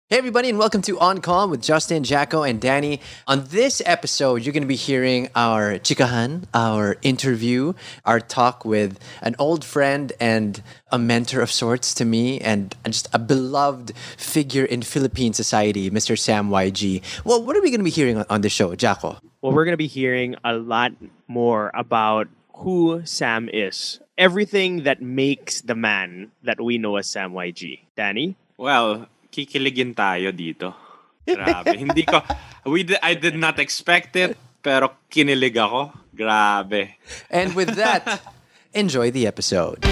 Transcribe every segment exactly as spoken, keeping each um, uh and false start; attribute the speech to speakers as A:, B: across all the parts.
A: Hey everybody, and welcome to On Call with Justin, Jacko, and Danny. On this episode, you're going to be hearing our chikahan, our interview, our talk with an old friend and a mentor of sorts to me, and just a beloved figure in Philippine society, Mister Sam Y G. Well, what are we going to be hearing on, on this show, Jacko?
B: Well, we're going to be hearing a lot more about who Sam is. Everything that makes the man that we know as Sam Y G. Danny?
C: Well, kikiligin tayo dito. Grabe. Hindi ko, we did, I did not expect it, pero kinilig ako. Grabe.
A: And with that, enjoy the episode.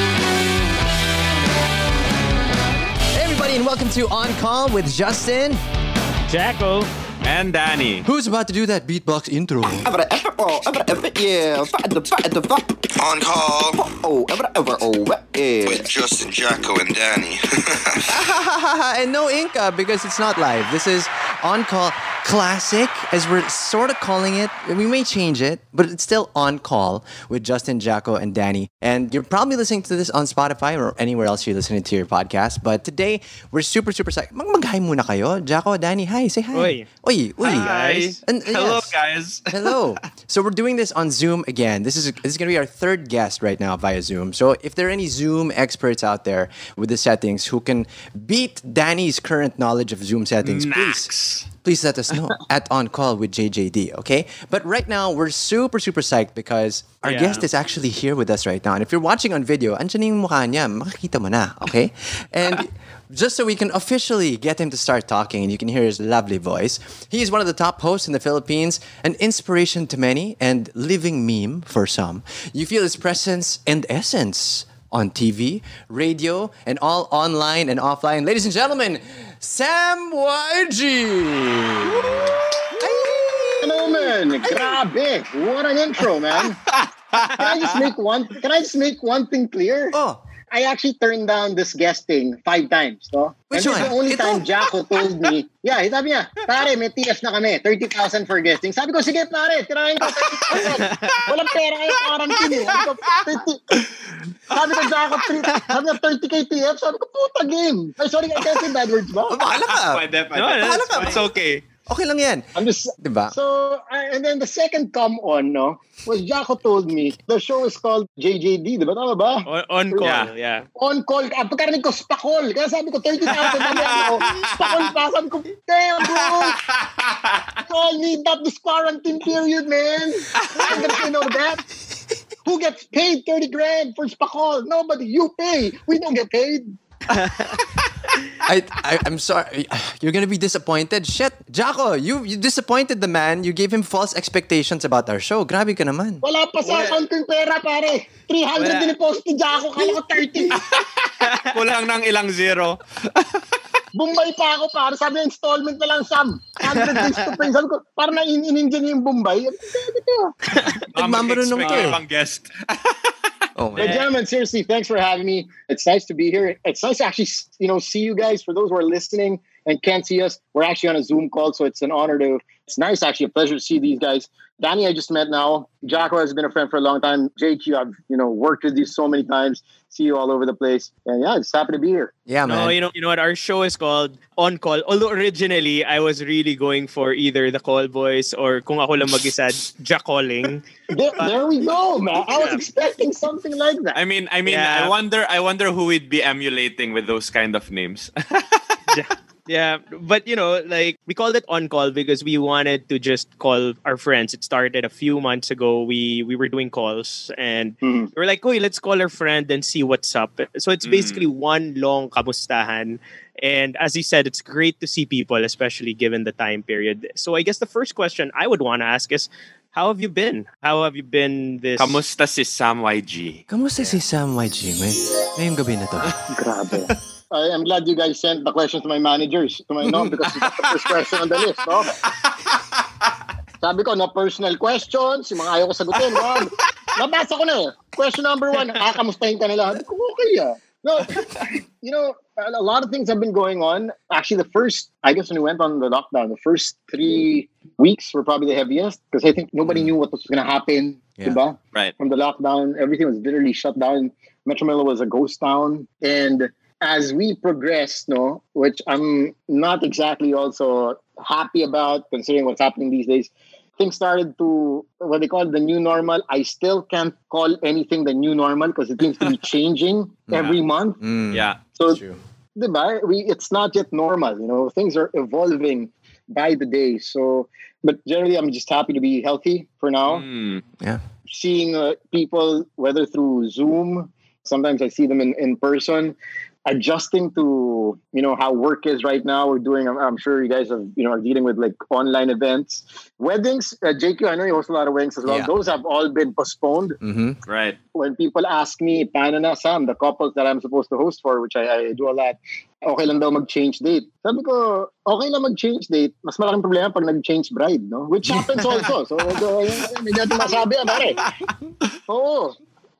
A: Hey everybody, and welcome to On Call with Justin,
B: Jacko,
C: and Danny.
A: who's about to do that beatbox intro.
D: Yeah,
E: On Call
D: oh, ever, ever, oh, yeah.
E: with Justin, Jacko, and Danny.
A: And no Inca because it's not live. This is On Call Classic, as we're sort of calling it. We may change it, but it's still On Call with Justin, Jacko, and Danny. And you're probably listening to this on Spotify or anywhere else you're listening to your podcast. But today, we're super, super psyched. Mag mag-hi muna kayo. Jacko, Danny, hi. Say hi.
B: Oi.
A: Oi, oi.
C: Hi, guys.
A: And-
C: Hello,
A: yes.
C: guys.
A: Hello. So we're doing this on Zoom again. This is this is going to be our third guest right now via Zoom. So if there are any Zoom experts out there with the settings who can beat Danny's current knowledge of Zoom settings, please
C: Max.
A: please let us know at On Call with J J D, okay? But right now, we're super, super psyched because our
B: Yeah.
A: guest is actually here with us right now. And if you're watching on video, andyan yung mukha niya, makikita mo na, okay? And just so we can officially get him to start talking and you can hear his lovely voice, he is one of the top hosts in the Philippines, an inspiration to many and living meme for some. You feel his presence and essence on T V, radio, and all online and offline. Ladies and gentlemen, Sam Y G!
D: Hello, man. Grabe. What an intro, man. Can I just make one? Can I just make one thing clear?
A: Oh,
D: I actually turned down this guesting five times, no?
A: Which
D: and this
A: one?
D: is the only
A: Ito?
D: time Jacko told me, yeah, sabi niya, pare, may T S na kami, thirty thousand for guesting. Sabi ko, sige pare, tirahin ko thirty thousand. Walang pera kayo, quarantine eh. Sabi ko, thirty. Sabi ko, Jacko, sabi niya, thirty K T F. Sabi ko, puta game. Ay, sorry, I can't say bad words ba?
A: bahala ka.
C: Pwede, pwede.
B: No,
A: Bahala ka.
C: It's okay.
A: Okay lang yan.
D: I'm just,
A: Diba?
D: So, uh, and then the second come on, no, was Jacko told me, the show is called J J D, di ba? Tama ba?
B: on, on call,
C: Yeah.
B: yeah.
D: On call. Ah, pagkarinig ko, spakol. Kaya sabi ko, thirty thousand na ako. Spakol pa. Sabi ko, damn, bro. We all need that this quarantine period, man. I'm gonna say no to that. Who gets paid thirty grand for spakol? Nobody. You pay. We don't get paid.
A: I, I, I'm sorry. You're gonna be disappointed. Shit, Jacko, you, you disappointed the man. You gave him false expectations about our show. Grabe ka naman.
D: Wala pa sa account ko yung pera, pare. three hundred
C: Wala.
D: din i-post ni Jacko. Kala ko thirty.
C: Kulang ng ilang zero.
D: Bombay pa ako, pare. Sabi niya, installment na lang, Sam. one hundred days to pay. Sabi ko, parang na-in-in-in niya yung Bombay. Sabi ko,
A: Nagmamarunong
C: Mag-expect
A: ka eh.
C: ka pang guest.
A: Oh
D: But
A: man.
D: gentlemen, seriously, thanks for having me. It's nice to be here. It's nice to actually, you know, see you guys. For those who are listening and can't see us, we're actually on a Zoom call, so it's an honor to. It's nice, actually, a pleasure to see these guys. Danny, I just met now. Jacko has been a friend for a long time. J Q, I've you know worked with you so many times. See you all over the place, and yeah, just happy to be here.
A: Yeah, man.
B: No, you know, you know what? Our show is called On Call. Although originally, I was really going for either the Call Boys or kung ako lang mag-isa, Jackalling.
D: There, there we go, man. I was expecting something like that.
C: I mean, I mean,
B: Yeah.
C: I wonder, I wonder who we'd be emulating with those kind of names.
B: Yeah, but you know, like we called it On Call because we wanted to just call our friends. It started a few months ago. We we were doing calls and
D: Mhm.
B: we were like, "Hey, let's call our friend and see what's up." So it's basically one long kamustahan. And as you said, it's great to see people, especially given the time period. So I guess the first question I would want to ask is, how have you been? How have you been this?
C: Kamusta si Sam Y G?
A: Kamusta si Sam Y G? May, ngayong gabi na to.
D: Grabe. I am glad you guys sent the questions to my managers, to my mom, because it's the first question on the list, no? Sabi ko, no personal questions, yung mga ayaw ko sagutin, no? Nabasa ko na eh. Question number one, ah, kamustahin ka nila? Sabi ko, okay ah. No, you know, a lot of things have been going on. Actually, the first, I guess when we went on the lockdown, the first three weeks were probably the heaviest because I think nobody knew what was going to happen,
A: Yeah.
D: diba?
C: Right.
D: From the lockdown, everything was literally shut down. Metro Manila was a ghost town. And as we progress, no, which I'm not exactly also happy about considering what's happening these days. Things started to what they call the new normal. I still can't call anything the new normal because it seems to be changing every month.
A: Mm,
C: Yeah.
D: So,
A: true.
D: diba, we it's not yet normal. You know, things are evolving by the day. So, but generally, I'm just happy to be healthy for now.
C: Mm.
A: Yeah.
D: Seeing uh, people, whether through Zoom, sometimes I see them in, in person, adjusting to, you know, how work is right now. We're doing, I'm, I'm sure you guys have, you know, are dealing with like online events. Weddings, uh, J Q, I know you host a lot of weddings as well.
A: Yeah.
D: Those have all been postponed.
A: Mm-hmm.
C: Right.
D: When people ask me, paano na, Sam, the couples that I'm supposed to host for, which I, I do a lot, okay lang daw mag-change date. Sabi ko, okay lang mag-change date. Mas malaking problema pag nag-change bride, no? Which happens also. So, so hindi natin masabi, pare. Oo.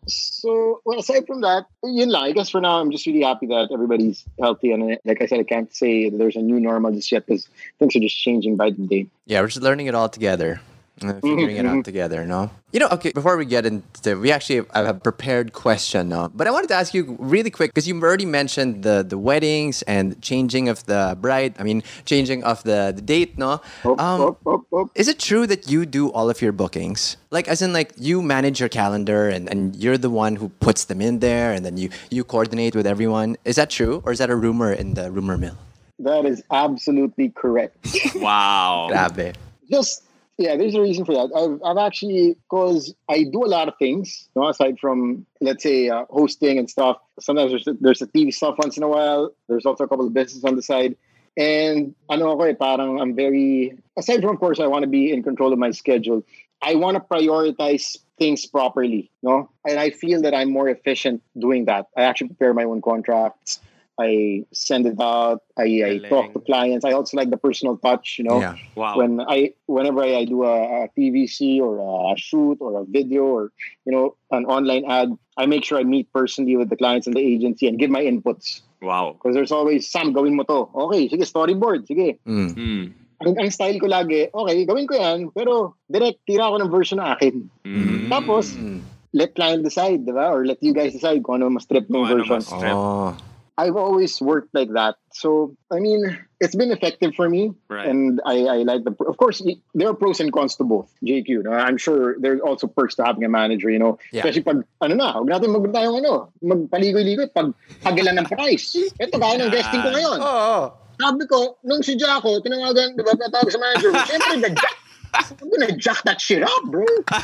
D: So, well, aside from that, yun lang. I guess for now, I'm just really happy that everybody's healthy. And like I said, I can't say that there's a new normal just yet because things are just changing by the day.
A: Yeah, we're just learning it all together. Uh, figuring it out together, no? You know, okay, before we get into, we actually have a prepared question, no? But I wanted to ask you really quick, because you already mentioned the the weddings and changing of the bride, I mean, changing of the, the date, no?
D: Up,
A: Um,
D: up, up, up.
A: Is it true that you do all of your bookings? Like, as in, like, you manage your calendar and, and you're the one who puts them in there and then you, you coordinate with everyone. Is that true? Or is that a rumor in the rumor mill?
D: That is absolutely correct.
C: Wow.
A: Grabe.
D: Just yeah, there's a reason for that. I've, I've actually, because I do a lot of things, you know, aside from, let's say, uh, hosting and stuff. Sometimes there's, there's a T V stuff once in a while. There's also a couple of businesses on the side. And ano ako eh, parang I'm very, aside from, of course, I want to be in control of my schedule. I want to prioritize things properly, no? And I feel that I'm more efficient doing that. I actually prepare my own contracts. I send it out. I, I talk to clients. I also like the personal touch, you know.
A: Yeah.
C: Wow.
D: When I, whenever I, I do a, a T V C or a shoot or a video or, you know, an online ad, I make sure I meet personally with the clients and the agency and give my inputs.
C: Wow.
D: Because there's always, Sam, gawin mo to. Okay, sige, storyboard, sige.
A: Mm.
C: Mm.
D: Ang, ang style ko lagi, okay, gawin ko yan, pero direct, tira ko ng version na akin.
C: Mm.
D: Tapos, let client decide, di ba? Or let you guys decide kung ano mas trip ng
C: Kung ano
D: version.
C: mas trip.
A: Oh.
D: I've always worked like that. So, I mean, it's been effective for me.
C: Right.
D: And I, I like the, of course, there are pros and cons to both, J Q. No? I'm sure there's also perks to having a manager, you know.
A: Yeah.
D: Especially pag, ano na, huwag natin mag tayong ano, magpaligoy-ligoy, pag hagilan ng price. Ito, gaya ng guesting ko ngayon.
A: Oh.
D: Sabi ko, nung si Jacko, tinawagan, di ba, patawag sa manager, siyempre, nag-jack. I'm gonna jack that shit up, bro.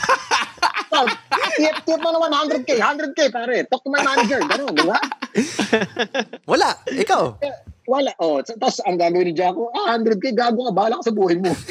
D: Tip, tip mo na one hundred K, one hundred K, pare. Talk to my manager, gano'n, di ba?
A: Wala. Ikaw.
D: Eh, Wala. Oh, so, tapos ang gagawin ni Jacko, ah, one hundred K, gago ka, bahala ka sa buhay mo.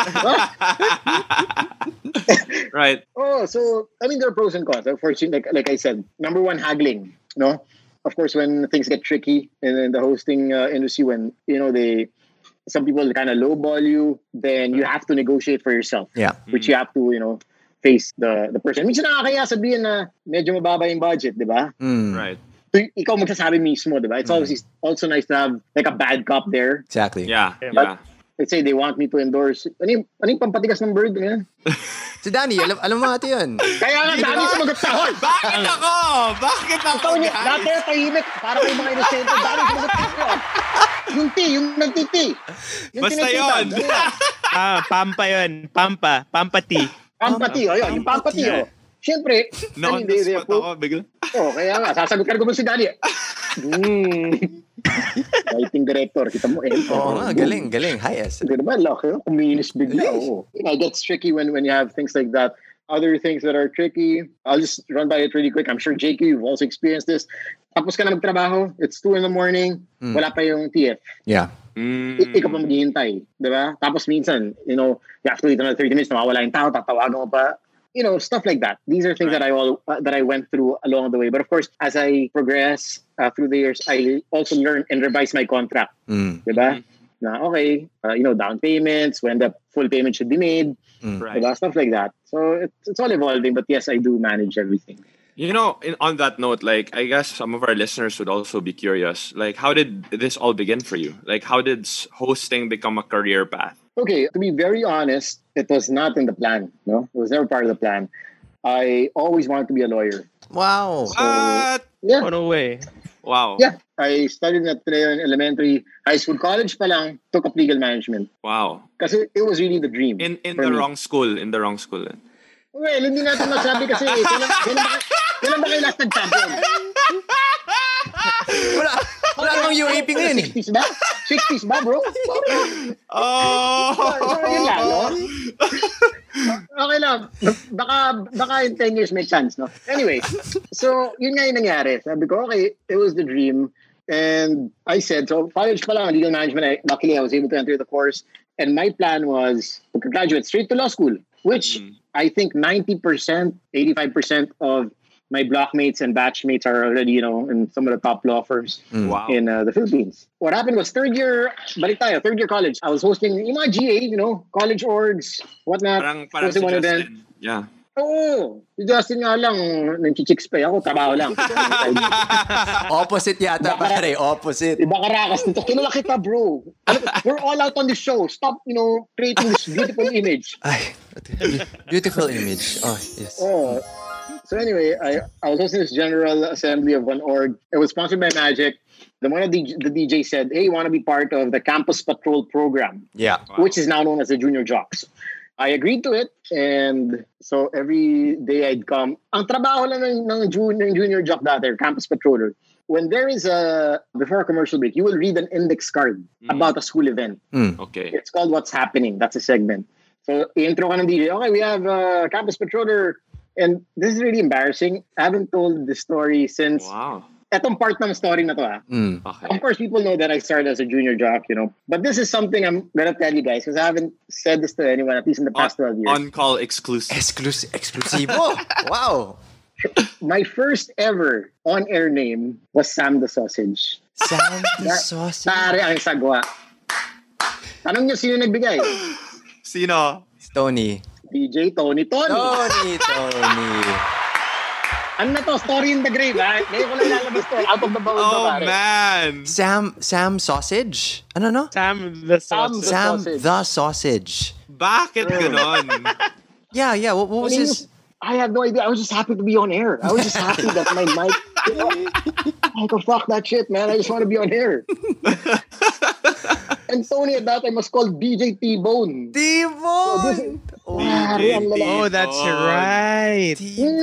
C: Right.
D: Oh, so, I mean, there are pros and cons. Of course, like, like I said, number one, haggling, no? Of course, when things get tricky in, in the hosting uh, industry, when, you know, they, some people kind of lowball you, then you have to negotiate for yourself.
A: Yeah.
D: Which you have to, you know, face the the person. Minsan nakakaya sabihin na medyo mababa yung budget, di ba?
A: Mm.
C: Right.
D: So, ikaw magsasabi mismo, di ba? It's always also nice to have like a bad cop there.
A: Exactly.
C: Yeah.
B: Yeah.
C: Yeah.
D: Let's say they want me to endorse. Ano yung, ano yung pampatigas ng bird? Ano?
A: Si Danny, alam, alam mo ate yun.
D: Kaya nga, dami sumagot sa hall.
C: Bakit ako? Bakit ako?
D: Ikaw niya,
C: guys?
D: dati tahimik. Para kayo mga inosente. Dami sumagot sa hall. Yung T, yung nagtiti. Yung
C: Basta
D: tinititag.
C: yun.
D: Ano yan?
B: Ah, Pampa yun. Pampa. Pampati.
D: Pampati, o yun. Yung pampati, o. Siyempre,
C: No,
D: ano,
C: on the spot ako. Bigla.
D: Oh, kaya nga, sasagot ka na si Danny. Hmm. Writing director, kita mo eh.
A: Oo nga, galing, galing. Highest.
D: Hindi naman, laki. Kuminis bigla. Oo. It gets tricky when, when you have things like that. Other things that are tricky, I'll just run by it really quick. I'm sure, J K, you've also experienced this. Tapos ka na magtrabaho, it's two in the morning,
A: Mm.
D: wala pa yung T F.
A: Yeah.
C: Mm.
D: I- ikaw pa maghihintay, di ba? Tapos minsan, you know, you have to wait another thirty minutes, nawawala yung tao, tatawagan mo pa. You know, stuff like that. These are things
C: Right.
D: that I all uh, that I went through along the way. But of course, as I progress uh, through the years, I also learn and revise my contract.
A: Mm.
D: Diba? Na okay, uh, you know, down payments, when the full payment should be made,
A: Mm.
C: Right.
D: diba? Stuff like that. So it's, it's all evolving, but yes, I do manage everything.
C: You know, in, on that note, like, I guess some of our listeners would also be curious. Like, how did this all begin for you? Like, how did s- hosting become a career path?
D: Okay, to be very honest, it was not in the plan. No, it was never part of the plan. I always wanted to be a lawyer.
A: Wow.
C: What?
D: Yeah,
B: Oh, no way.
C: Wow.
D: Yeah, I studied at Ateneo in elementary, high school, college pa lang, took up legal management.
C: Wow.
D: Kasi it was really the dream.
C: In in
D: for
C: the
D: me.
C: wrong school, in the wrong school.
D: Well, hindi natin masabi kasi eh, kailan, kailan, ba, kailan ba kayo last nag-champion?
A: Wala, wala namang U A P ngayon eh.
D: sixties ba? sixties ba, bro?
C: Oh!
D: Sorry, yun lang, no? Okay lang. Baka, baka in ten years make chance, no? Anyway, so yun nga yung nangyari. Sabi ko, okay, it was the dream. And I said, so college pa lang, legal management, I, luckily I was able to enter the course. And my plan was to graduate straight to law school, which mm. I think ninety percent, eighty-five percent of my blockmates and batchmates are already, you know, in some of the top law firms
C: mm. wow.
D: in uh, the Philippines. What happened was third year, balik tayo, third year college. I was hosting yung mga G A, you know, college orgs, whatnot.
C: Parang, parang si Justin. Yeah.
D: Oo. Si Justin nga lang, nang-chicks pa ako, trabaho lang.
A: Opposite yata, pare. Opposite.
D: Iba karakas nito. Kilala kita, bro. We're all out on the show. Stop, you know, creating this beautiful image.
A: Ay, beautiful image. Oh, yes.
D: Oh. So anyway, I, I was hosting this general assembly of one org. It was sponsored by Magic. Then one of the, the D Js said, hey, you want to be part of the Campus Patrol program?
A: Yeah.
D: Wow. Which is now known as the Junior Jocks. I agreed to it, and so every day I'd come. Ang trabaho lang ng, ng, junior, ng junior jock dati, campus patroller. When there is a, before a commercial break, you will read an index card mm. about a school event.
A: Mm.
C: Okay.
D: It's called What's Happening. That's a segment. So, intro ka ng D J. Okay, we have a campus patroller. And this is really embarrassing. I haven't told this story since...
C: Wow.
D: Etong part ng story na to, ah.
A: Mm.
C: Okay.
D: Of course, people know that I started as a junior jock, you know. But this is something I'm gonna tell you guys because I haven't said this to anyone, at least in the past twelve years.
C: On-call exclusive.
A: Exclusive. Exclusivo. Wow.
D: My first ever on-air name was Sam the Sausage.
A: Sam the Sausage.
D: Pare ang sagwa. Tanong niyo sino nagbigay?
C: Sino?
A: Tony.
D: D J Tony Tony.
A: Tony, Tony.
D: Ano na to? Story in the grave, ha? Ngayon ko lang lalabas to. Out of the bowl
C: Oh,
D: pare.
C: man.
A: Sam, Sam Sausage? Ano, no?
B: Sam the
D: Sam
B: sausage.
D: the
A: Sam
D: Sausage.
A: the Sausage.
C: Bakit ganon?
A: Yeah, yeah. What, what was
D: I mean,
A: his...
D: I had no idea. I was just happy to be on air. I was just happy that my mic... You know, I go, fuck that shit, man. I just want to be on air. And Tony at that time was called D J T-Bone.
A: T-Bone!
D: Oh, pare, ang lala-
B: Oh, that's right.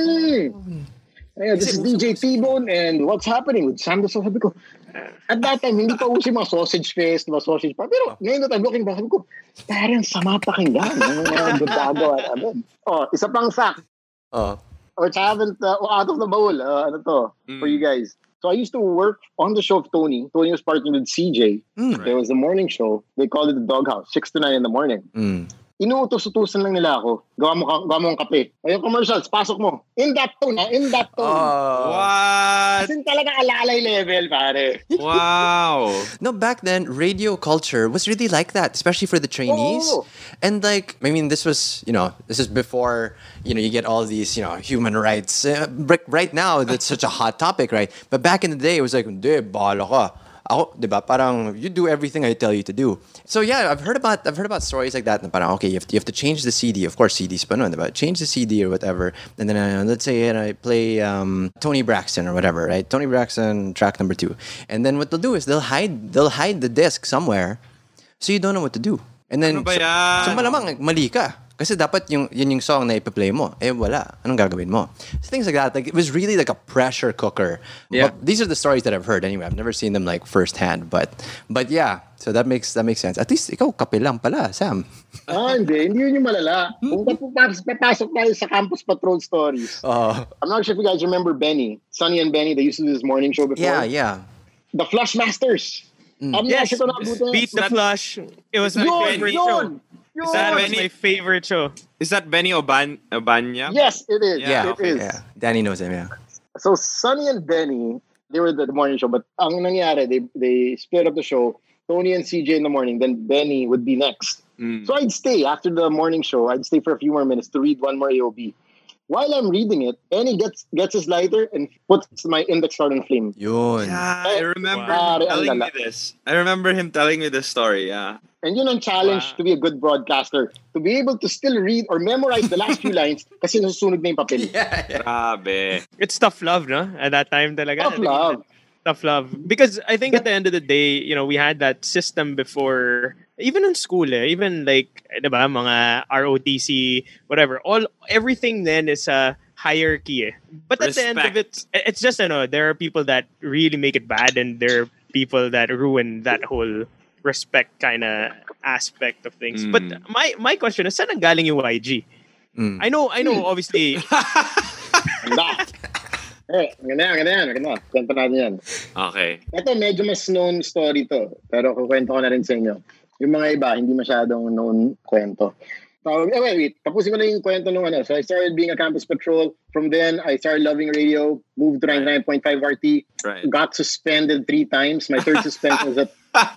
D: Mm. Yeah, this is D J T-Bone and what's happening with Sam the Sausage. Sabi ko, at that time, hindi pa uso yung mga sausage fest, mga sausage pa. Pero ngayon that I'm looking back, sabi ko, parang sama pakinggan. Ano mga gagawa namin. Oh, isa pang fact,
A: Oh.
D: which I haven't, uh, oh, out of the bowl, uh, ano to,
C: Mm.
D: for you guys. So I used to work on the show of Tony. Tony was partnered with C J.
A: Mm.
D: There was a morning show. They called it the Doghouse, six to nine in the morning.
A: Mm.
D: Inuutos-utusan lang nila ako. Gawa mo, ka- gawa mo ang kape. Ayun, commercials, pasok mo. In that tone, ha? In that tone.
A: Oh.
C: What?
D: Kasi talaga alalay level, pare.
C: Wow.
A: No, back then, radio culture was really like that, especially for the trainees.
D: Oh.
A: And like, I mean, this was, you know, this is before, you know, you get all these, you know, human rights. Uh, right right now, that's such a hot topic, right? But back in the day, it was like, hindi, bahala ka. Ako, di ba? Parang, you do everything I tell you to do. So yeah, I've heard about I've heard about stories like that. Na parang, okay, you have, to, you have to change the C D. Of course, C Ds pa nun, diba? Change the C D or whatever. And then uh, let's say uh, I play um, Tony Braxton or whatever, right? Tony Braxton, track number two. And then what they'll do is they'll hide they'll hide the disc somewhere, so you don't know what to do. And then
C: Ano ba yan?
A: so, so malamang mali ka. Kasi dapat yung yun yung song na ipa-play mo. Eh wala. Anong gagawin mo? So things like that. Like it was really like a pressure cooker.
B: Yeah.
A: But these are the stories that I've heard anyway. I've never seen them like firsthand, but but yeah. So that makes that makes sense. At least ikaw kape lang pala, Sam.
D: Ah, hindi. Hindi yun yung malala. Kung papas- papasok tayo sa Campus Patrol stories.
A: Oh.
D: I'm not sure if you guys remember Benny. Sonny and Benny, they used to do this morning show before.
A: Yeah, yeah.
D: The Flush Masters. I'm
B: Yes,
D: not sure kung naabutan.
B: Beat the
C: That-
B: Flush. It was my
D: Yun,
B: favorite
D: yun,
B: show.
D: yun.
B: That was
C: Benny-
B: my favorite show.
C: Is that Benny Oban Obanya?
D: Yes, it is.
C: Yeah,
A: Yeah,
D: it is.
A: yeah. Danny knows him, yeah.
D: So Sonny and Benny, they were the, the morning show, but ang nangyari, they they split up the show. Tony and C J in the morning, then Benny would be next.
C: Mm.
D: So I'd stay after the morning show. I'd stay for a few more minutes to read one more A O B. While I'm reading it, Benny gets gets his lighter and puts my index card on flame.
A: Yun.
C: Yeah, I remember
D: Wow.
C: him telling
D: Ang
C: me
D: lala.
C: this. I remember him telling me this story, yeah.
D: And yun ang challenge
B: Wow.
D: to be a good broadcaster. To be able to still read or memorize the last few lines kasi nasusunog na yung papel.
A: Yeah, yeah.
C: Grabe.
B: It's tough love, no? At that time talaga.
D: Tough love.
B: Tough love. Because I think at the end of the day, you know, we had that system before, even in school, eh, even like, diba, mga R O T C, whatever. All everything then is a hierarchy. Eh. But at the end of it, it's just, you know, there are people that really make it bad, and there are people that ruin that whole respect kind of aspect of things.
C: Mm.
B: But my my question is, saan ang galing yung Y G?
A: Mm.
B: I know, I know, obviously.
D: Handa. Eh, ganda yan, ganda yan, ganda. Kwento natin yan.
C: Okay.
D: Ito, medyo mas known story to. Pero kukwento ko na rin sa inyo. Yung mga iba, hindi masyadong known kwento. So, eh, wait, wait. Tapusin ko na yung kwento nung ano. So, I started being a campus patrol. From then, I started loving radio. Moved to ninety-nine point five R T.
C: Right.
D: Got suspended three times. My third suspension was at...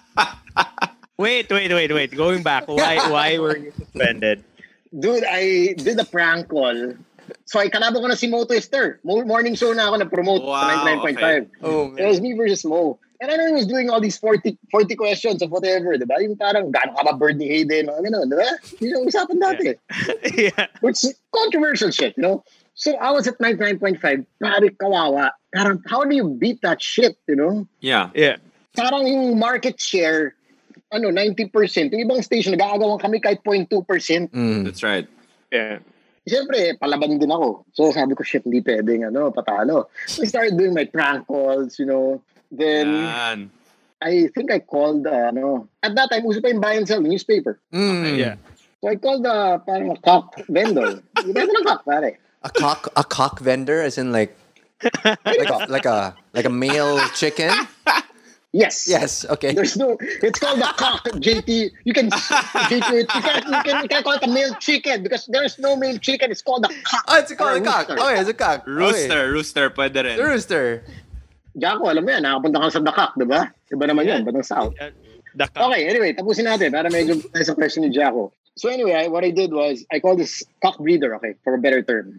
B: Wait, wait, wait, wait. Going back, why why were you suspended?
D: Dude, I did a prank call. So, I kalabo ko na si Mo Twister. Mo- Morning show na ako na-promote
C: Wow,
D: sa ninety-nine point five.
C: okay.
A: Oh,
D: It was me versus Mo. And I know he was doing all these forty, forty questions of whatever, di ba? Yung parang, gano'n ka ba bird ni Hayden? O gano'n, di ba? Yun yung usapan dati.
B: Yeah.
D: Which is controversial shit, you know? So, I was at ninety-nine point five. Pare, kawawa. Parang, how do you beat that shit, you know?
C: Yeah.
B: Yeah.
D: Parang yung market share, ano, ninety percent. Yung ibang station, nag-aagawan kami kahit zero point two percent.
A: Mm.
C: That's right.
B: Yeah.
D: Siyempre, palaban din ako. So, sabi ko, shit, hindi pwedeng, ano, patalo. So, I started doing my prank calls, you know. Then,
C: Yan.
D: I think I called, uh, ano, at that time, uso pa yung buy and sell, the newspaper.
A: Mm.
B: Yeah.
D: So, I called, uh, parang a cock vendor. Benta ng cock, pare.
A: A cock, a cock vendor, as in like, like a, like a, like a male chicken.
D: Yes.
A: Yes. Okay.
D: There's no, it's called a cock, J T. You can, J T, you can, you can, you can call it a male chicken because there's no male chicken. It's called a cock.
A: Oh, it's called a cock.
D: Rooster.
A: Oh, yeah, it's a cock.
C: Rooster. Rooster. Pwede rin.
A: Okay. The rooster.
D: Jaco, alam mo yan, nakapunta ka sa The Cock, di ba? Iba naman yan, batang South.
B: The cock.
D: Okay, anyway, tapusin natin para medyo tayo sa question ni Jaco. So anyway, I, what I did was, I called this cock breeder, okay, for a better term.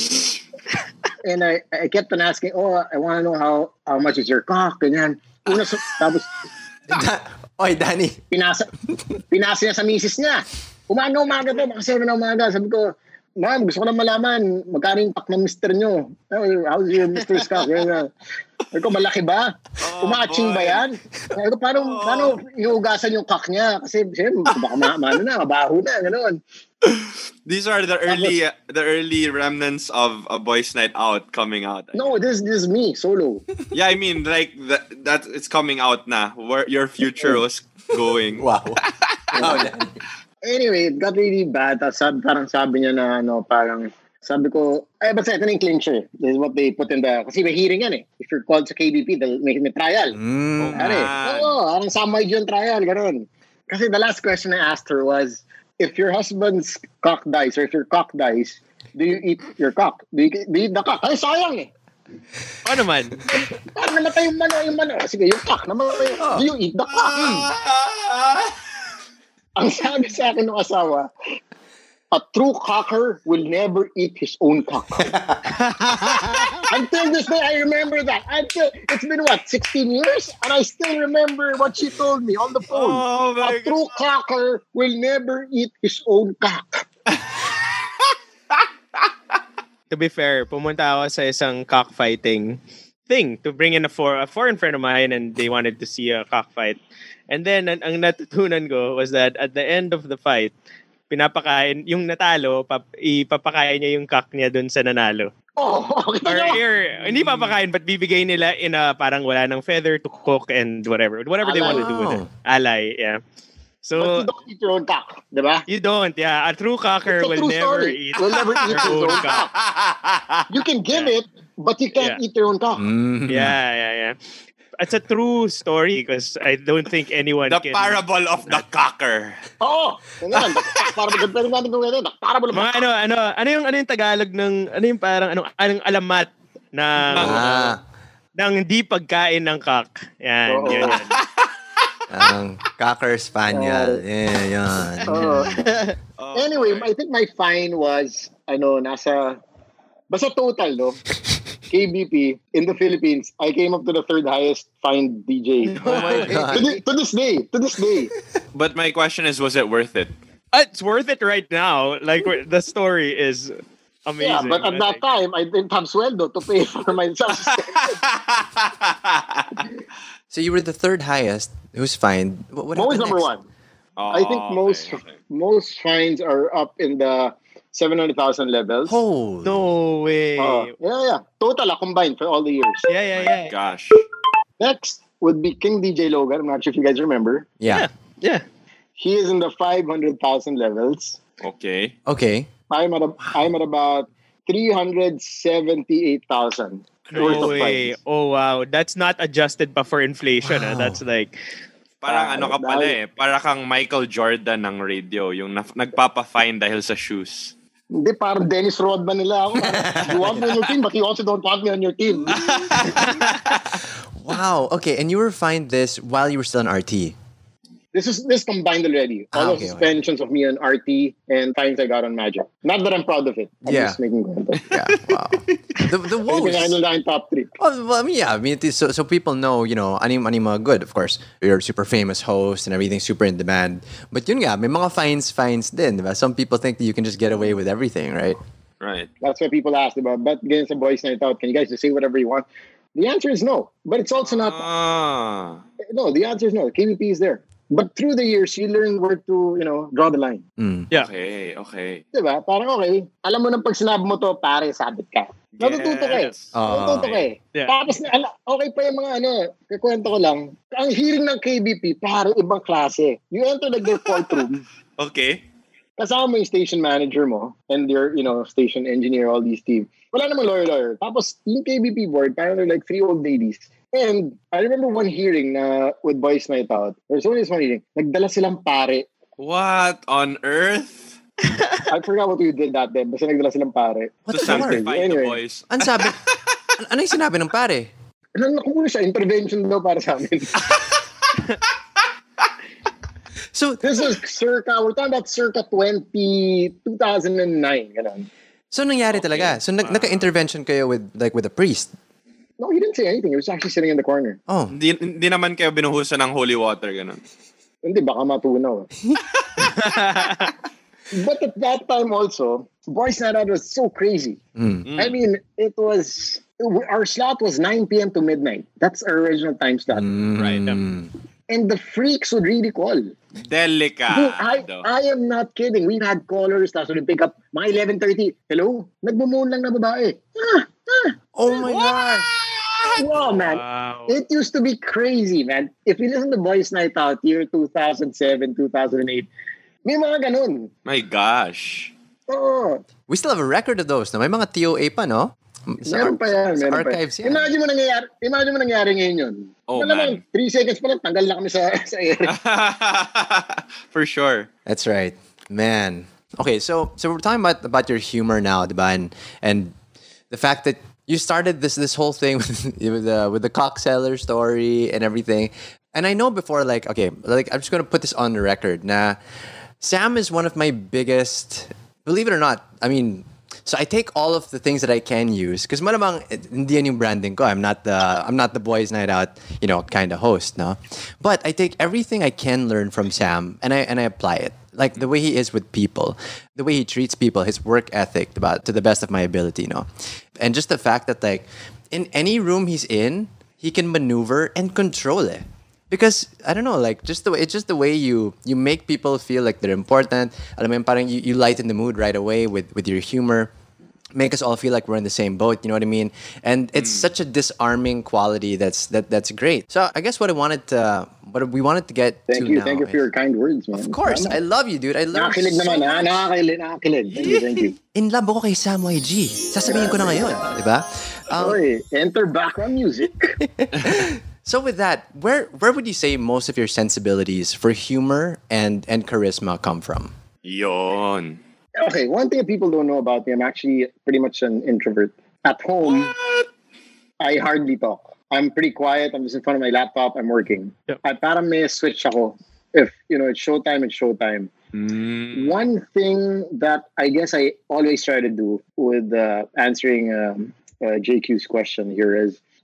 D: And I, I kept on asking, oh, I want to know how how much is your cock, ganyan. Una, so, tapos,
A: Da- Oy, Danny.
D: pinasa, pinasa niya sa misis niya. Umaga-umaga to, makasero na umaga. Sabi ko, ma'am, gusto ko lang malaman, magkano yung cock ng mister nyo? How's your mister's cock? Ganyan. Sabi ko, malaki ba?
C: Oh,
D: Umaching ba
C: boy.
D: yan? Sabi ko, paano,
C: Oh.
D: paano iugasan yung cock niya? Kasi, siyempre, baka ma- maano na, mabaho na, gano'n.
C: These are the early uh, the early remnants of a boys' night out coming out.
D: No, this, this is me, solo.
C: Yeah, I mean like that that it's coming out na where your future was going.
A: Wow. Oh, Danny.
D: Anyway, it got really bad. Tapos sabi, parang sabi niya na, ano, parang, sabi ko, ay, basta ito na yung clincher. This is what they put in the, kasi may hearing yan eh. If you're called sa K B P, they'll make it trial.
A: Mm.
D: Ano eh?
C: Man.
D: Oo, parang samay yung trial, gano'n. Kasi the last question I asked her was, if your husband's cock dies, or if your cock dies, do you eat your cock? Do you, do you eat the cock? Ay, sayang eh.
B: Ano man?
D: Parang namatay yung mano, yung mano. Sige, yung cock, namatay.
A: Oh.
D: Do you eat the cock? Ang sabi sa akin ng asawa, a true cocker will never eat his own cock. Until this day, I remember that. Until, it's been what, sixteen years? And I still remember what she told me on the phone.
C: Oh my
D: A true cocker will never eat his own cock.
B: To be fair, pumunta ako sa isang cockfighting thing to bring in a, for, a foreign friend of mine, and they wanted to see a cockfight. And then, ang, ang natutunan ko was that at the end of the fight, pinapakain, yung natalo, pap, ipapakain niya yung cock niya dun sa nanalo.
D: Oh, okay.
B: Or, or hindi papakain, but bibigay nila in a parang wala ng feather to cook and whatever. Whatever they want to do with it. Alay, yeah.
D: But
B: So,
D: you don't eat your own cock, di ba?
B: you don't, yeah. A true cocker
D: It's a
B: will
D: true
B: never
D: story.
B: eat
D: Will never eat
B: their
D: his
B: own
D: own
B: cock.
D: You can give
B: Yeah.
D: it, but you can't
B: Yeah.
D: eat your own cock.
A: Mm.
B: Yeah, yeah, yeah. It's a true story because I don't think anyone
C: The
B: can...
C: parable of the cocker.
D: Oo. Yan yan. Para maganda natin kung ito. Para mo
B: Mga ano, ano, ano yung, ano yung Tagalog ng, ano yung parang, anong, anong alamat ng,
A: Ah,
B: ng di pagkain ng cock. Yan,
D: Oo.
B: yun, yan.
A: ang cocker spaniel. Yeah, yan.
D: Oo.
C: Oh,
D: Anyway,
C: boy.
D: I think my fine was, ano, nasa, basta total, no? K B P, in the Philippines, I came up to the third highest fined D J.
A: Oh my
D: to,
A: God.
D: thi- to this day, to this day.
C: But my question is, was it worth it?
B: Uh, It's worth it right now. Like, the story is Amazing.
D: Yeah, but at that time, I didn't have sweldo to pay for myself.
A: So you were the third highest. Who's fine? What, what
D: Mo is
A: happened
D: number
A: next?
D: one.
C: Oh,
D: I think
C: okay,
D: most
C: okay.
D: most fines are up in the seven hundred thousand levels.
A: Oh
B: No way.
D: Uh, yeah, yeah. Total ah, combined for all the years.
B: yeah, yeah,
C: My
B: yeah.
C: gosh.
D: Next would be King D J Logan. I'm not sure if you guys remember.
A: Yeah.
B: Yeah.
D: He is in the five hundred thousand levels.
C: Okay.
A: Okay.
D: I'm at a, I'm at about three hundred seventy-eight thousand.
B: No way. Oh wow. That's not adjusted pa for inflation. Ah.
A: Wow.
B: That's like
C: Parang
D: Ah,
C: ano ka pala
D: dahil-
C: eh. Para kang Michael Jordan ng radio. Yung na- nagpapa-fine dahil sa shoes.
D: Hindi, parang Dennis Rodman nila ako. You want me on your team, but you also don't want me on your team.
A: Wow. Okay. And you were fined this while you were still in R T.
D: This is this combined already. All
A: Ah,
D: of
A: okay, okay.
D: suspensions of me on R T and fines I got on Magic. Not that I'm proud of it. I'm
A: Yeah.
D: just making content.
A: Yeah. Wow. The the
D: I think I
A: woes.
D: know in top three.
A: Oh, well, I mean, yeah. I mean, it is, so so people know, you know, anim anima good. Of course, you're a super famous host and everything, super in demand. But yun nga, may mga fines, fines din. Diba? Some people think that you can just get away with everything, right?
C: Right.
D: That's what people ask about. But against the boys' night out, can you guys just say whatever you want? The answer is no. But it's also not.
C: Ah.
D: No, the answer is no. K B P is there. But through the years, you learn where to, you know, draw the line.
A: Mm.
B: yeah.
C: Okay, okay.
D: Diba? Parang okay. Alam mo nang pag sinabi mo to, pare, sabit ka. Natututo ka eh.
C: Yes.
A: Ah.
D: Natututo ka eh.
B: Yeah.
D: Tapos, ala- okay pa yung mga ano, kakwento ko lang. Ang hearing ng K B P, pare, ibang klase. You enter like their courtroom,
C: Okay.
D: kasama mo yung station manager mo and your, you know, station engineer, all these team. Wala namang lawyer-lawyer. Tapos, yung K B P board, parang they're like three old ladies. And I remember one hearing na with Boys Night Out. There's only this one hearing. Nagdala silang pare.
C: What on earth?
D: I forgot what we did that day. Basta nagdala silang pare.
A: What
C: To
A: the Lord?
C: sanctify the
D: Anyway.
C: boys.
A: Ano sabi? an- ano yung sinabi ng pare?
D: Ano naku muna siya? Intervention daw para sa amin.
A: So,
D: This was circa, we're talking about circa twenty, two thousand nine. Ganun.
A: so nangyari talaga. So, nag- naka-intervention kayo with, like, with a priest.
D: No, he didn't say anything. He was actually sitting in the corner.
A: Oh.
C: Hindi, hindi naman kayo binuhusan ng holy water, ganun.
D: Hindi, baka matunaw. But at that time also, Boys Night Out was so crazy.
A: Mm.
D: I mean, it was, our slot was nine p.m. to midnight. That's our original time slot.
C: Right.
A: Mm.
D: And the freaks would really call. Dude, I,
C: Delikado.
D: I am not kidding. We've had callers, tapos we pick up mga eleven thirty. Hello? Nagmumuon lang na babae. Ah, ah.
A: Oh my God.
D: Wow, man.
B: Wow.
D: It used to be crazy, man. If you listen to Boys Night Out, year two thousand seven, two thousand eight, may mga ganun.
C: My gosh.
D: Oo.
A: We still have a record of those. No? May mga T O A pa, no? Sa
D: Meron
A: ar-
D: pa yan.
A: sa
D: Meron pa yan.
A: archives yan.
D: Imagine mo nangyayari, imagine mo nangyari ngayon yun.
C: Oh,
D: Alam mo,
C: man.
D: three seconds pa lang, tanggal na kami sa, sa air.
C: For sure.
A: That's right, man. Okay, so so we're talking about about your humor now, diba? And and the fact that you started this this whole thing with with the with the cock seller story and everything. And I know before, like, okay, like I'm just gonna put this on the record. Nah, Sam is one of my biggest. Believe it or not, I mean. So I take all of the things that I can use because malamang eh, hindi yan yung branding ko. I'm not the I'm not the Boys Night Out, you know, kind of host, no. But I take everything I can learn from Sam and I and I apply it. Like the way he is with people, the way he treats people, his work ethic, about to the best of my ability, no. And just the fact that like in any room he's in, he can maneuver and control it. Because I don't know, like just the way it's just the way you you make people feel like they're important. Alam mo yun, parang you, you lighten the mood right away with with your humor. Make us all feel like we're in the same boat. You know what I mean? And it's such a disarming quality. That's that that's great. So I guess what I wanted to what we wanted to get
D: Thank
A: to
D: you.
A: now
D: Thank you for
A: is-
D: your kind words, man.
A: Of course, I
D: Tama.
A: love you, dude. I love
D: Nakakilig
A: you so
D: naman, ha?
A: much.
D: Nakakilig, nakakilig. Thank you, thank you.
A: In love ako kay Sam Y G. Sasabihin ko na ngayon, di ba? Um,
D: Oy, enter background music.
A: So with that, where where would you say most of your sensibilities for humor and and charisma come from?
C: Yon.
D: Okay, one thing that people don't know about me, I'm actually pretty much an introvert. At home, I hardly talk. I'm pretty quiet. I'm just in front of my laptop. I'm working.
B: Yep.
D: At parang may switch ako. If, you know, it's showtime, it's showtime.
C: Mm.
D: One thing that I guess I always try to do with uh, answering um, uh, J Q's question here is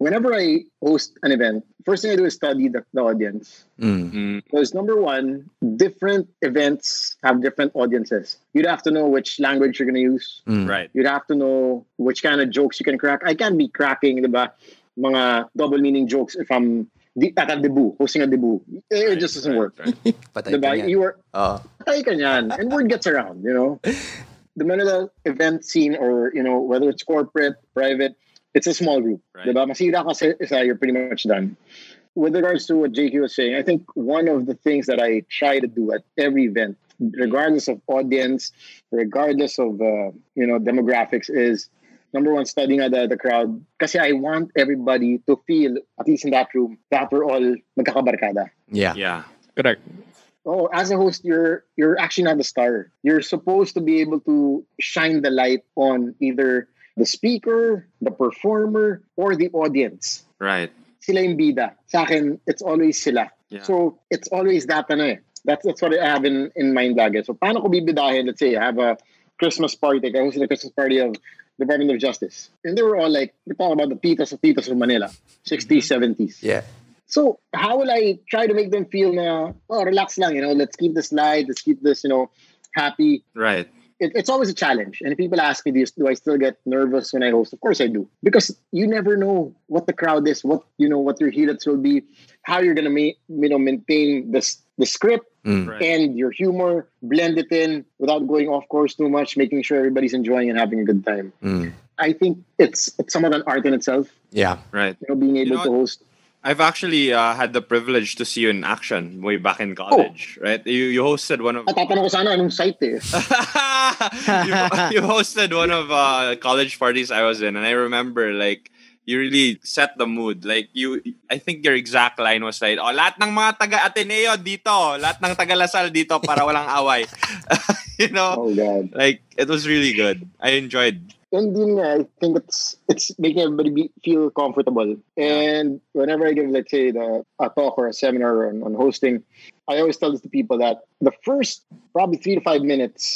D: whenever I host an event, first thing I do is study the, the audience.
A: Mm.
C: Mm,
D: Because number one, different events have different audiences. You'd have to know which language you're going to use.
A: Mm.
C: right.
D: You'd have to know which kind of jokes you can crack. I can't be cracking, diba, mga double meaning jokes if I'm di- at a debut, hosting a debut. It
C: Right,
D: just doesn't
C: right,
D: work.
C: right.
A: Patay ka
D: Diba?
A: niyan.
D: You were,
A: Oo.
D: patay ka niyan. And word gets around, you know. The Manila event scene, or, you know, whether it's corporate, private, it's a small group.
C: Right.
D: Diba? Masira ka sa isa, you're pretty much done. With regards to what J K was saying, I think one of the things that I try to do at every event, regardless of audience, regardless of, uh, you know, demographics, is number one, studying the, the crowd. Kasi I want everybody to feel, at least in that room, that we're all magkakabarkada.
A: Yeah.
C: Yeah.
B: Correct.
D: Oh, as a host, you're you're actually not the star. You're supposed to be able to shine the light on either the speaker, the performer, or the audience.
C: Right.
D: Sila yung bida. Sa akin, it's always sila.
C: Yeah.
D: So, it's always that ano eh. That's, that's what I have in, in mind lagi. So, paano ko bibidahin? Let's say, I have a Christmas party. I hosted a Christmas party of Department of Justice. And they were all like, we're talking about the titas of titas from Manila. sixties, seventies.
A: Yeah.
D: So, how will I try to make them feel na, oh, relax lang, you know, let's keep this light, let's keep this, you know, happy.
C: Right.
D: It, it's always a challenge. And if people ask me, do, you, do I still get nervous when I host? Of course I do. Because you never know what the crowd is, what, you know, what your heat-ups will be, how you're going to ma- you know, maintain this, the script
A: Mm.
C: Right.
D: and your humor, blend it in without going off course too much, making sure everybody's enjoying and having a good time.
A: Mm.
D: I think it's it's somewhat an art in itself,
A: Yeah.
C: Right.
D: you know, being able
C: You know
D: to
C: what?
D: host.
C: I've actually uh, had the privilege to see you in action way back in college, right? You you hosted one of
D: At tatanong ko sana anong site eh.
C: you, you hosted one of uh, college parties I was in, and I remember like you really set the mood. Like you, I think your exact line was like, "Oh, lahat ng mga taga Ateneo dito, lahat ng taga Lasal dito para walang away." You know,
D: Oh God.
C: like it was really good. I enjoyed.
D: And yun nga, I think it's it's making everybody be, feel comfortable. And whenever I give, let's say, the, a talk or a seminar on, on hosting, I always tell this to people that the first probably three to five minutes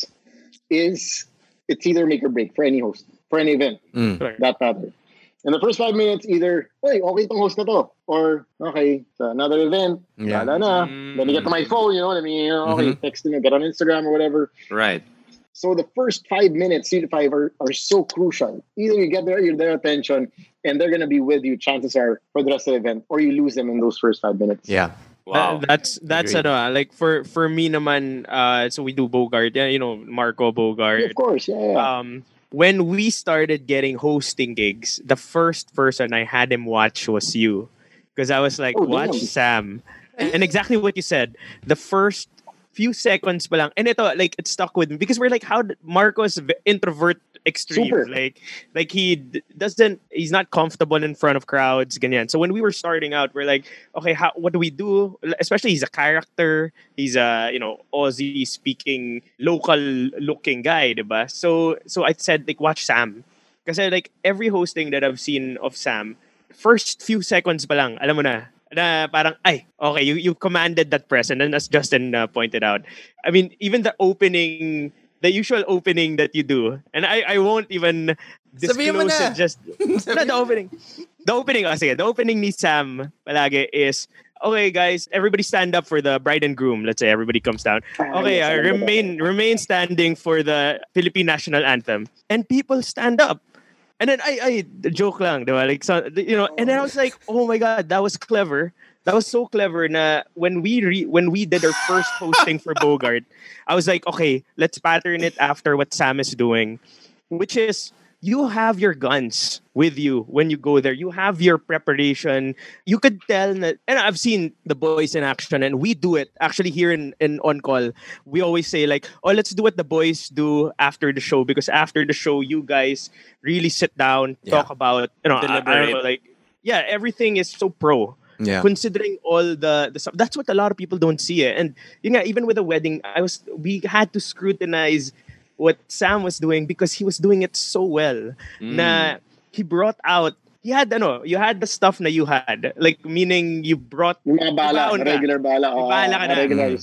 D: is it's either make or break for any host, for any event,
A: Mm.
D: that matter. In the first five minutes, either, oy, okay itong host na to, or okay, so another event,
A: Yeah.
D: wala na.
C: Mm.
D: Let me get to my phone, you know, let me, you know, okay, text me, get on Instagram or whatever.
C: Right.
D: So the first five minutes, three to five, are, are so crucial. Either you get their, their attention and they're going to be with you, chances are, for the rest of the event, or you lose them in those first five minutes.
A: Yeah.
C: Wow.
B: That- that's that's
A: Agreed.
B: ano, ah, like for for me naman, uh so we do Bogart, yeah, you know, Marco Bogart.
D: Of course, yeah, yeah.
B: Um when we started getting hosting gigs, the first person I had him watch was you. Because I was like,
D: Oh,
B: watch
D: damn.
B: Sam. And exactly what you said. The first few seconds pa lang. And ito, like, it stuck with me. Because we're like, how did Marco's v- introvert extreme.
D: Super.
B: Like, like he d- doesn't, he's not comfortable in front of crowds, ganyan. So when we were starting out, we're like, okay, how, what do we do? Especially he's a character. He's a, you know, Aussie speaking, local looking guy, diba? So, so I said, like, watch Sam. Kasi like, every hosting that I've seen of Sam, first few seconds pa lang, alam mo na, na parang, ay, okay, you, you commanded that present. And as Justin uh, pointed out, I mean, even the opening, the usual opening that you do, and I, I won't even
A: Sabihin mo
B: disclose
A: na.
B: it, just, no, the opening. The opening, oh, sige, the opening ni Sam palagi is, okay, guys, everybody stand up for the bride and groom. Let's say everybody comes down. Okay, uh, remain remain standing for the Philippine national anthem. And people stand up. And then I, I joke lang, diba? Like, so, you know, and then I was like, oh my God, that was clever. That was so clever na when we re- when we did our first hosting for Bogart, I was like, okay, let's pattern it after what Sam is doing, which is you have your guns with you when you go there. You have your preparation. You could tell that, and I've seen the boys in action, and we do it actually here in, in On Call. We always say like, oh, let's do what the boys do after the show, because after the show, you guys really sit down,
A: Yeah.
B: talk about, you know, I, I don't know,
C: Deliberate.
B: like, yeah, everything is so pro.
A: Yeah.
B: Considering all the, the stuff, that's what a lot of people don't see it. And you know, even with the wedding, I was we had to scrutinize what Sam was doing because he was doing it so well. Na he brought out, he had ano, you had the stuff na you had, like meaning you brought
D: Yung mga bala,
B: Ibaon ka.
D: regular bala.
B: May
D: Oh,
B: bala ka na.
D: regulars.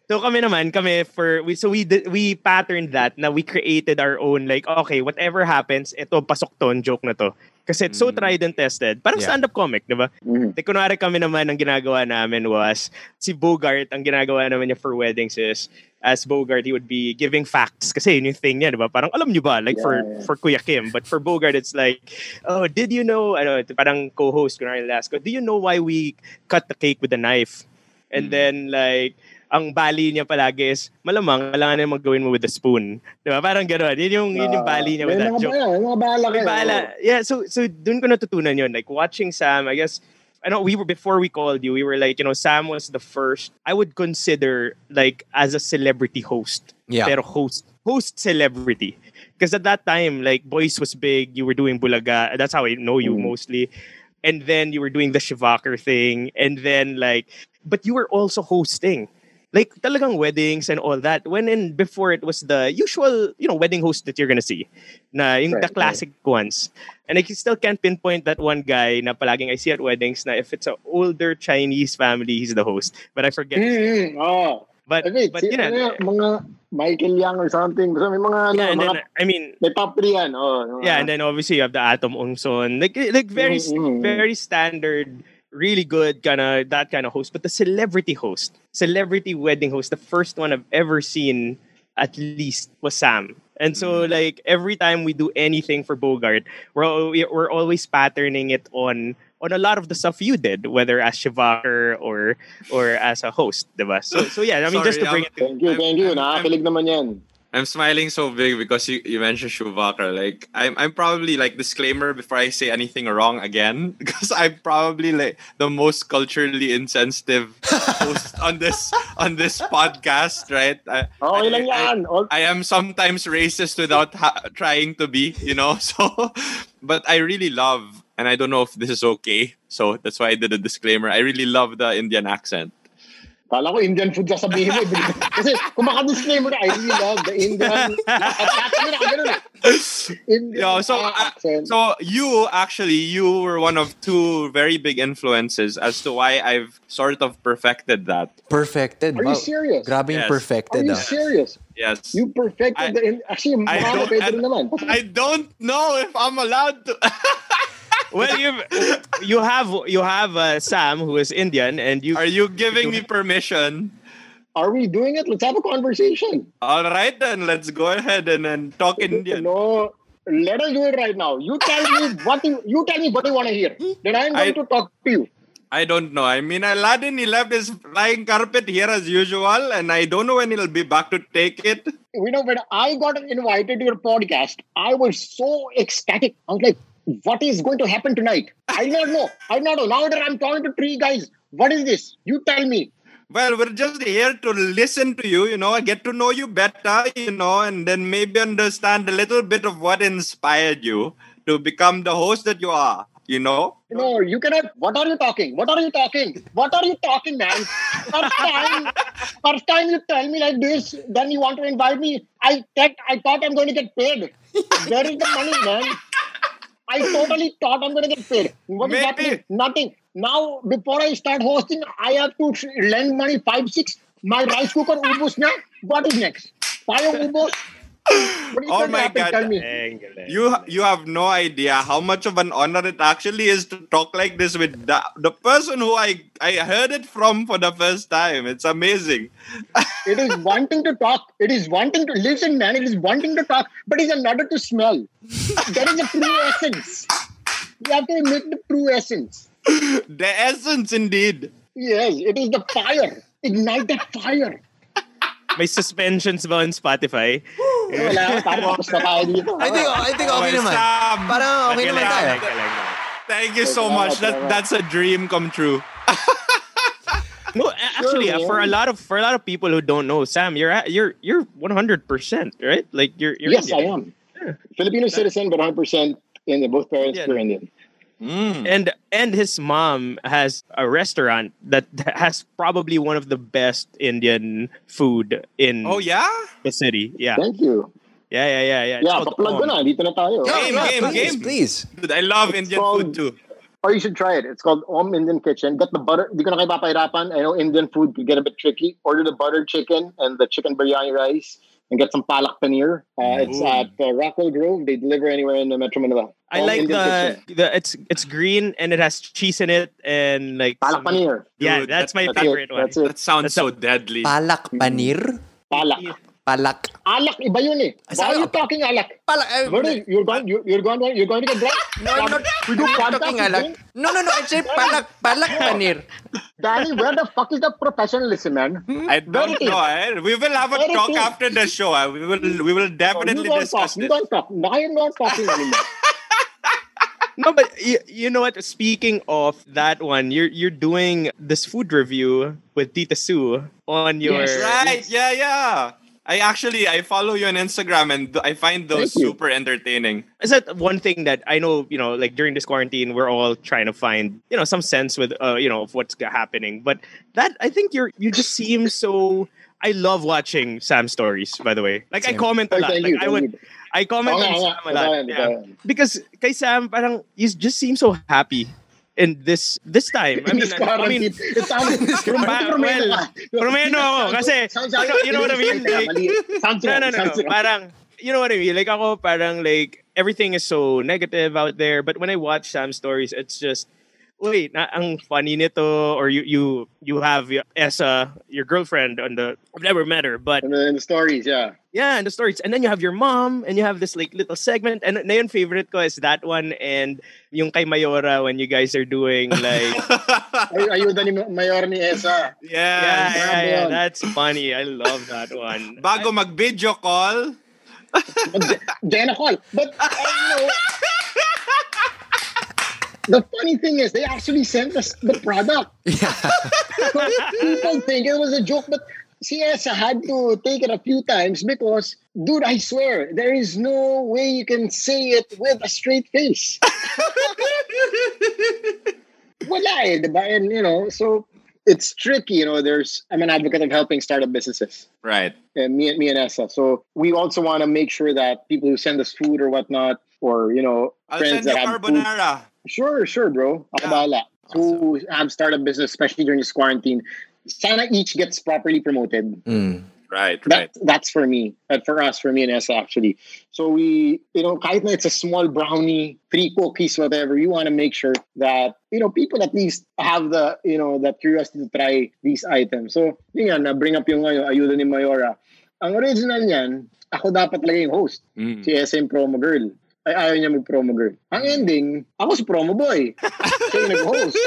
B: So kami naman, kami for we so we did- we patterned that na we created our own like okay, whatever happens, ito pasok to, joke na to. Kasi it's so tried and tested. Parang
A: Yeah.
B: stand-up comic, di ba?
D: Mhm.
B: Like, kunwari kami naman, ang ginagawa namin was, si Bogart, ang ginagawa naman niya for weddings is, as Bogart, he would be giving facts. Kasi yun yung thing niya, di ba? Parang alam niyo ba? Like for
D: Yeah, yeah.
B: for Kuya Kim. But for Bogart, it's like, oh, did you know, ano, parang co-host, kunwari last ko, do you know why we cut the cake with a knife? And then, like, ang bali niya palagi is, malamang, kailangan na magawin mo with a spoon. Di ba? Parang gano'n. Yun yung, yun yung bali niya with
D: May
B: that
D: mga
B: joke.
D: bala, may mga bala
B: May
D: kayo.
B: bala. Yeah, so so dun ko natutunan yun. Like watching Sam, I guess, I know we were, before we called you, we were like, you know, Sam was the first, I would consider like as a celebrity host.
A: Yeah.
B: Pero host, host celebrity. Because at that time, like Boys was big, you were doing Bulaga. That's how I know you
D: Mm.
B: mostly. And then you were doing the Shivaker thing. And then like, but you were also hosting. Like talagang weddings and all that. When in before it was the usual, you know, wedding host that you're gonna see. Na yung the
D: Right,
B: classic ones. And I still can't pinpoint that one guy na palaging I see at weddings na if it's an older Chinese family, he's the host. But I forget.
D: Mm-hmm. Oh.
B: But
D: Okay,
B: but
D: si,
B: you know,
D: ano, mga Michael Young or something. Basta may mga, ano,
B: yeah, and
D: mga,
B: then I mean,
D: may top three yan. Oh,
B: yeah, and then obviously you have the Atom Ungson. Like like very
D: Mhm, mhm.
B: very standard, really good kind of that kind of host. But the celebrity host, celebrity wedding host, the first one I've ever seen at least was Sam. And so like every time we do anything for Bogart, we're al- we're always patterning it on on a lot of the stuff you did, whether as Shivaker or or as a host, diba? So so yeah, I mean just to
C: Sorry,
B: bring
C: um,
B: it to
D: Thank you,
C: I'm-
D: thank you.
C: I'm-
D: Nakakilig naman yan.
C: I'm smiling so big because you, you mentioned Schumacher. Like I'm I'm probably like disclaimer before I say anything wrong again because I'm probably like the most culturally insensitive host on this on this podcast, right? I,
D: Okay
C: I-
D: lang
C: I-
D: yan. All-
C: I am sometimes racist without ha- trying to be, you know. So, but I really love, and I don't know if this is okay. So that's why I did a disclaimer. I really love the Indian accent.
D: Kala ko Indian food sasabihin mo. Kasi kung maka-disclaimer ka, I really love the Indian. At kami na ganun eh. Indian
C: Yo, so
D: uh,
C: uh,
D: accent.
C: so you actually you were one of two very big influences as to why I've sort of perfected that.
A: Perfected.
D: Are you
A: Wow.
D: serious?
A: Grabe yung
C: Yes.
D: Are
A: perfected.
D: you
A: ah.
D: serious?
C: Yes.
D: You perfected
C: I-
D: the... In- Actually,
C: I
D: mukha mo
C: don't-
D: pwede
C: I-
D: rin naman.
C: I don't know if I'm allowed to.
B: well, you you have you have uh, Sam who is Indian, and you
C: Are you giving me permission?
D: Are we doing it? Let's have a conversation.
C: All right, then let's go ahead and then talk Indian.
D: No, let us do it right now. You tell me what you, you tell me what you want to hear. Then I'm going
C: I-
D: to talk to you.
C: I don't know. I mean, Aladdin, he left his flying carpet here as usual, and I don't know when he'll be back to take it.
D: You know, when I got invited to your podcast, I was so ecstatic. I was like, what is going to happen tonight? I don't know. I don't know. Now that I'm talking to three guys, what is this? You tell me.
C: Well, we're just here to listen to you, you know, get to know you better, you know, and then maybe understand a little bit of what inspired you to become the host that you are, you know?
D: No, you cannot. What are you talking? What are you talking? What are you talking, man? First time, first time you tell me like this, then you want to invite me. I thought, I thought I'm going to get paid. Where is the money, man? I totally thought I'm going to get paid. What is
C: Maybe.
D: happening? Nothing. Now, before I start hosting, I have to sh- lend money five, six. My rice cooker ubos na. What is next? Tayo ubos. What is
C: Oh
D: going to
C: my
D: happen?
C: God.
D: Tell me.
C: You you have no idea how much of an honor it actually is to talk like this with the, the person who I, I heard it from for the first time. It's amazing.
D: It is wanting to talk. It is wanting to listen, man. It is wanting to talk, but it's another to smell. That is the true essence. You have to emit the true essence.
C: The essence, indeed.
D: Yes, it is the fire. Ignite that fire.
B: may suspensions ba on Spotify?
D: Wala, parang tapos na tayo dito.
A: I think, I think okay
C: Oh,
A: naman.
C: Sam.
A: Parang okay naman tayo.
C: Thank you so much. That that's a dream come true.
B: No, a- actually, uh,
D: man.
B: for a lot of for a lot of people who don't know, Sam, you're at, you're you're one hundred percent, right? Like you're, you're
D: Yes, I
B: Indian.
D: am. Filipino citizen, but one hundred percent Indian. Both parents
B: Indian.
D: are Indian.
C: Mm.
B: And and his mom has a restaurant that has probably one of the best Indian food in
C: Oh yeah.
B: the city. Yeah,
D: Thank you.
B: yeah, yeah, yeah, yeah. It's
D: Yeah,
B: called
D: pa-plug ko
B: Om.
D: na. Dito na tayo.
A: Yeah,
C: Game,
A: yeah,
C: game,
A: please,
C: game.
A: please.
C: Dude, I love Indian
D: called-
C: food too.
D: Or you should try it. It's called Om Indian Kitchen. Get the butter. Di ko na kayo papahirapan. I know Indian food could get a bit tricky. Order the buttered chicken and the chicken biryani rice and get some palak paneer. Uh, it's
B: Ooh.
D: at uh, Rockwell Grove. They deliver anywhere in the Metro Manila.
B: I
D: Om
B: like
D: Indian
B: the,
D: Kitchen.
B: the it's it's green and it has cheese in it and like
D: Palak
B: some-
D: paneer.
B: Yeah,
C: Dude,
B: that's
C: that-
B: my
D: That's
B: favorite
D: it.
B: one.
D: That's it.
C: That sounds
B: That's
C: so
B: a-
C: deadly.
A: Palak paneer?
D: Palak.
A: Palak.
D: Alak, iba yun eh. Why
A: Sorry.
D: are you talking alak?
A: Palak. eh,
D: What is- You're going, you're, you're going, you're going to get drunk?
A: No, I'm not.
D: We do
A: I'm not
D: podcast
A: talking
D: with
A: alak.
D: him?
A: No, no, no. I said palak. Palak paneer.
D: Danny, where the fuck is the professionalism, man?
C: I don't
D: Very
C: know. Eh? We will have a
D: Very
C: talk
D: deep.
C: after the show. Eh? We will we will
D: No,
C: definitely
D: you don't
C: discuss
D: talk. You
C: this.
D: don't talk. Now you're not talking anymore.
B: No, but you, you know what? Speaking of that one, you're you're doing this food review with Tita Sue on your
D: Yes.
C: Right? Yeah, yeah. I actually I follow you on Instagram and th- I find those
D: Thank you.
C: super entertaining.
B: Is that one thing that I know? You know, like during this quarantine, we're all trying to find you know some sense with uh, you know of what's happening. But that I think you're you just seem so. I love watching Sam stories. By the way, like I
A: Same.
B: comment a lot.
D: Thank
B: Like
D: you,
B: I
D: thank
B: would.
D: you.
B: I comment
D: Oo nga,
B: on
D: oo nga.
B: Sam a lot.
D: Totoo yan,
B: Yeah.
D: totoo yan.
B: Because kay Sam, parang you just seem so happy in this this time. I mean,
D: This
B: I mean,
D: quarantine, it sounds
B: Ba- well, promeno ako. Kasi,
D: Sounds
B: you know, you know what I mean?
D: Sounds
B: Like,
D: mali. Sounds
B: no,
D: wrong.
B: no, no, no.
D: Sounds wrong.
B: Parang, you know what I mean? Like ako, parang like, everything is so negative out there. But when I watch Sam's stories, it's just, wait, na, ang funny nito. Or you you you have y- Essa, your girlfriend, on the, I've never met her. But
D: And then the stories, yeah.
B: yeah, and the stories. And then you have your mom, and you have this like little segment. And na yung favorite ko is that one and yung kay Mayora when you guys are doing like...
D: Ay, ayuda ni Mayor ni Esa.
B: Yeah,
C: yeah.
B: yeah,
D: grabe
B: yeah,
D: yun.
B: that's funny. I love that one.
C: Bago mag-video call,
D: Jenna call. But, I know, the funny thing is, they actually sent us the product.
A: Yeah.
D: So people think it was a joke, but si Esa had to take it a few times because, dude, I swear, there is no way you can say it with a straight face. Wala eh, diba? And, you know, so it's tricky, you know, there's, I'm an advocate of helping startup businesses.
C: right?
D: And me, me and Esa. So we also want to make sure that people who send us food or whatnot, or, you know,
C: I'll
D: friends
C: send you
D: that have food.
C: carbonara.
D: Sure, sure, bro. Ako
C: Yeah.
D: bahala. Who have startup business, especially during this quarantine, sana each gets properly promoted.
A: Mm.
C: Right,
D: That,
C: right.
D: That's for me. And for us, for me and Esa, actually. So we, you know, kahit na it's a small brownie, three cookies, whatever, we want to make sure that, you know, people at least have the, you know, that curiosity to try these items. So, yun nga, na bring up yung ngayon, ayuda ni Mayora. Ang original niyan, ako dapat talaga yung host.
C: Mm.
D: Si Esa yung promo girl. Ay, ayaw niya mag-promo girl. Ang ending, ako si promo boy. Siya yung nag-host.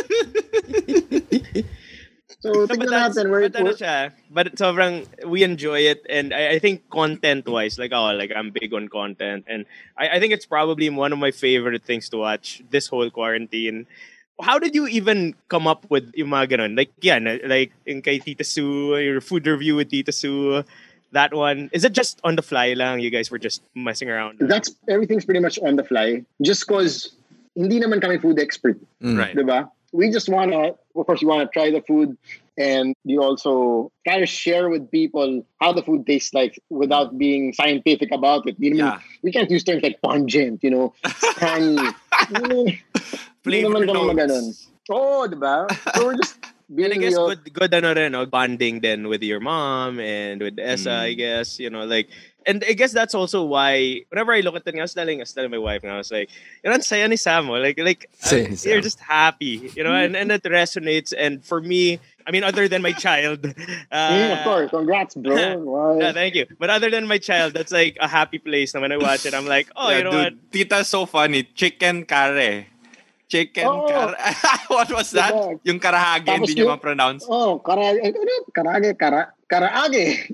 D: So,
B: No, but
D: tignan
B: that's,
D: natin where
B: but
D: it
B: ano
D: works.
B: siya, but sobrang, we enjoy it. And I, I think content-wise, like, oh, like, I'm big on content. And I, I think it's probably one of my favorite things to watch this whole quarantine. How did you even come up with yung mga ganun? Like, yeah, na- like, in kay Tita Sue, your food review with Tita Sue, that one. Is it just on the fly lang? You guys were just messing around?
D: That's, everything's pretty much on the fly. Just cause hindi naman kami food expert.
A: Mm.
C: Right.
D: Diba? We just want to, of course, you want to try the food and you also try to share with people how the food tastes like without being scientific about it. You know,
C: Yeah.
D: we can't use terms like pungent, you know, tangy. Hindi
C: Flavor
D: naman kami maganon.
C: notes.
D: Oo, diba? So we're just being
B: And I guess
D: real.
B: good, good ano rin, no? Bonding then with your mom and with Essa,
C: Mm.
B: I guess, you know, like, and I guess that's also why whenever I look at it, I was telling, I was telling my wife, and I was like, you know, ang saya ni Sam, oh. like, like,
A: Saya
B: uh,
A: ni Sam.
B: you're just happy, you know, and, and it resonates. And for me, I mean, other than my child, uh,
D: Mm, of course. Congrats, bro. Wow.
B: yeah, thank you. But other than my child, that's like a happy place. And when I watch it, I'm like, oh,
C: Yeah,
B: you know what?
C: dude, Tita's so funny. Chicken kare. Chicken
D: Oh.
C: kare. What was that?
D: Diba?
C: Yung karahage,
D: Tapos
C: hindi nyo
D: yung-
C: ma-pronounce.
D: Oh, karage. Ano? Karage. Kara, karaage.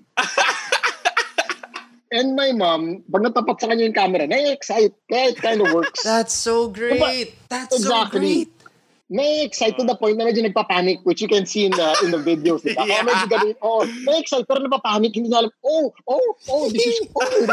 D: And my mom, pag natapat sa kanya yung camera, na-excite. Kaya it kind of works.
A: That's so great. That's
D: Exactly.
A: so great.
D: Na-excite to the point na medyo nagpapanik, which you can see in the in the videos. Diba?
C: Yeah.
D: Oh, medyo ganun. Oh, na-excite pero napapanik. Hindi na alam, oh, oh, oh, this is food.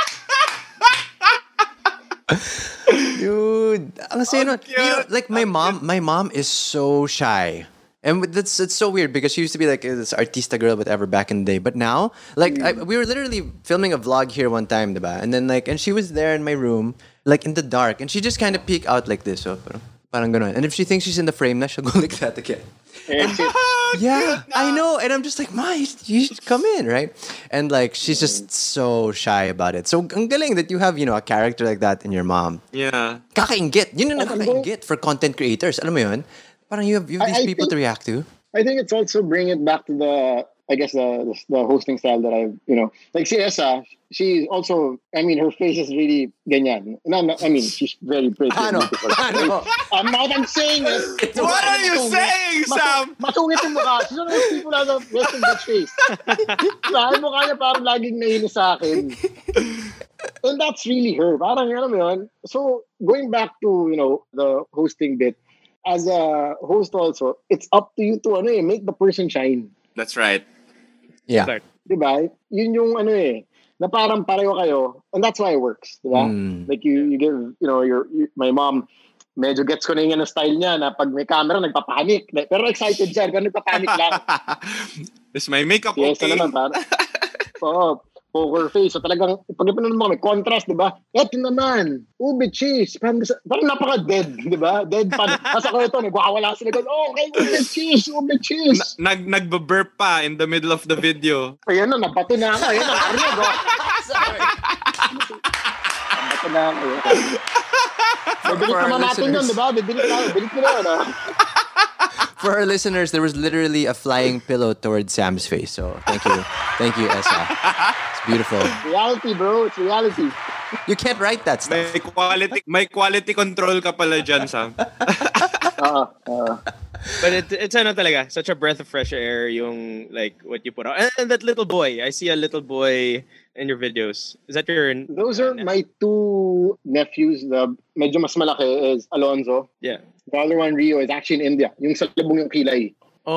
A: Dude, ang saya nun.
C: cute.
A: You know, like my mom, my mom is so shy. And with- that's it's so weird because she used to be like this artista girl, whatever, back in the day. But now, like, I, we were literally filming a vlog here one time, diba? And then like, and she was there in my room, like in the dark, and she just kind of peek out like this. So, parang, Parang ganon. And if she thinks she's in the frame na, she'll go like that again.
D: It's it.
A: Yeah, I know. And I'm just like, Ma, you, you should come in, right? And like, she's just so shy about it. So, ang galing that you have, you know, a character like that in your mom.
C: Yeah.
A: Kakaingit. Yun ang
D: I'm
A: nakakaingit for content creators. Alam mo yun? Parang you have, you have
D: I-
A: these
D: I
A: people
D: think-
A: to react to.
D: I think it's also bringing it back to the, I guess, the, the the hosting style that I, you know, like si Essa, she's also, I mean, her face is really ganyan. No, no, I mean, she's very pretty. and
A: Ano?
D: beautiful.
A: Ano?
D: I'm not, I'm saying it.
C: What are you saying, Sam?
D: Masungit yung mukha. She's one of those people that have resting bitch face. Dahil mukha niya parang laging nainis sa akin. And that's really her. Parang, alam mo yun. So, going back to, you know, the hosting bit, as a host also, it's up to you to, ano eh, make the person shine.
C: That's right.
A: Yeah.
B: Start.
D: Diba? Yun yung ano eh, na parang pareho kayo. And that's why it works. Diba?
A: Mm.
D: Like you, you give, you know, your, you, my mom, medyo gets ko na yung ano, style niya na pag may camera, nagpapanik. Pero excited siya, pero nagpapanik lang.
C: Is my makeup
D: Yes,
C: okay?
D: ano naman, parang, oo, poker face. So talagang, pag ipinunod mo, may contrast, di ba? Eto naman, ube cheese. Parang, parang napaka-dead, di ba? Dead pan. Nasa ko ito, nagwawala sila. Oh, okay, ube cheese, ube cheese.
C: Na- nag nagbe-burp pa in the middle of the video.
D: Ayan na, nabato na ako. Ayan na, narinig, oh. Nabato na ako. Bibilit
A: For our
D: naman natin yun,
A: listeners.
D: di ba? Bibilit na, bibilit ko na, ano?
A: For our listeners, there was literally a flying pillow towards Sam's face. So thank you. Thank you, Essa. It's beautiful.
D: Reality, bro. It's reality.
A: You can't write that stuff.
C: May quality may quality control ka pala dyan, Sam.
D: Uh, uh,
B: But it, it's ano talaga, such a breath of fresh air yung like what you put out. And, and that little boy, I see a little boy in your videos. Is that your...
D: those are my two nephews. The medyo mas malaki is Alonzo.
B: Yeah.
D: The other one, Rio, is actually in India. Yung sa labong yung kilay.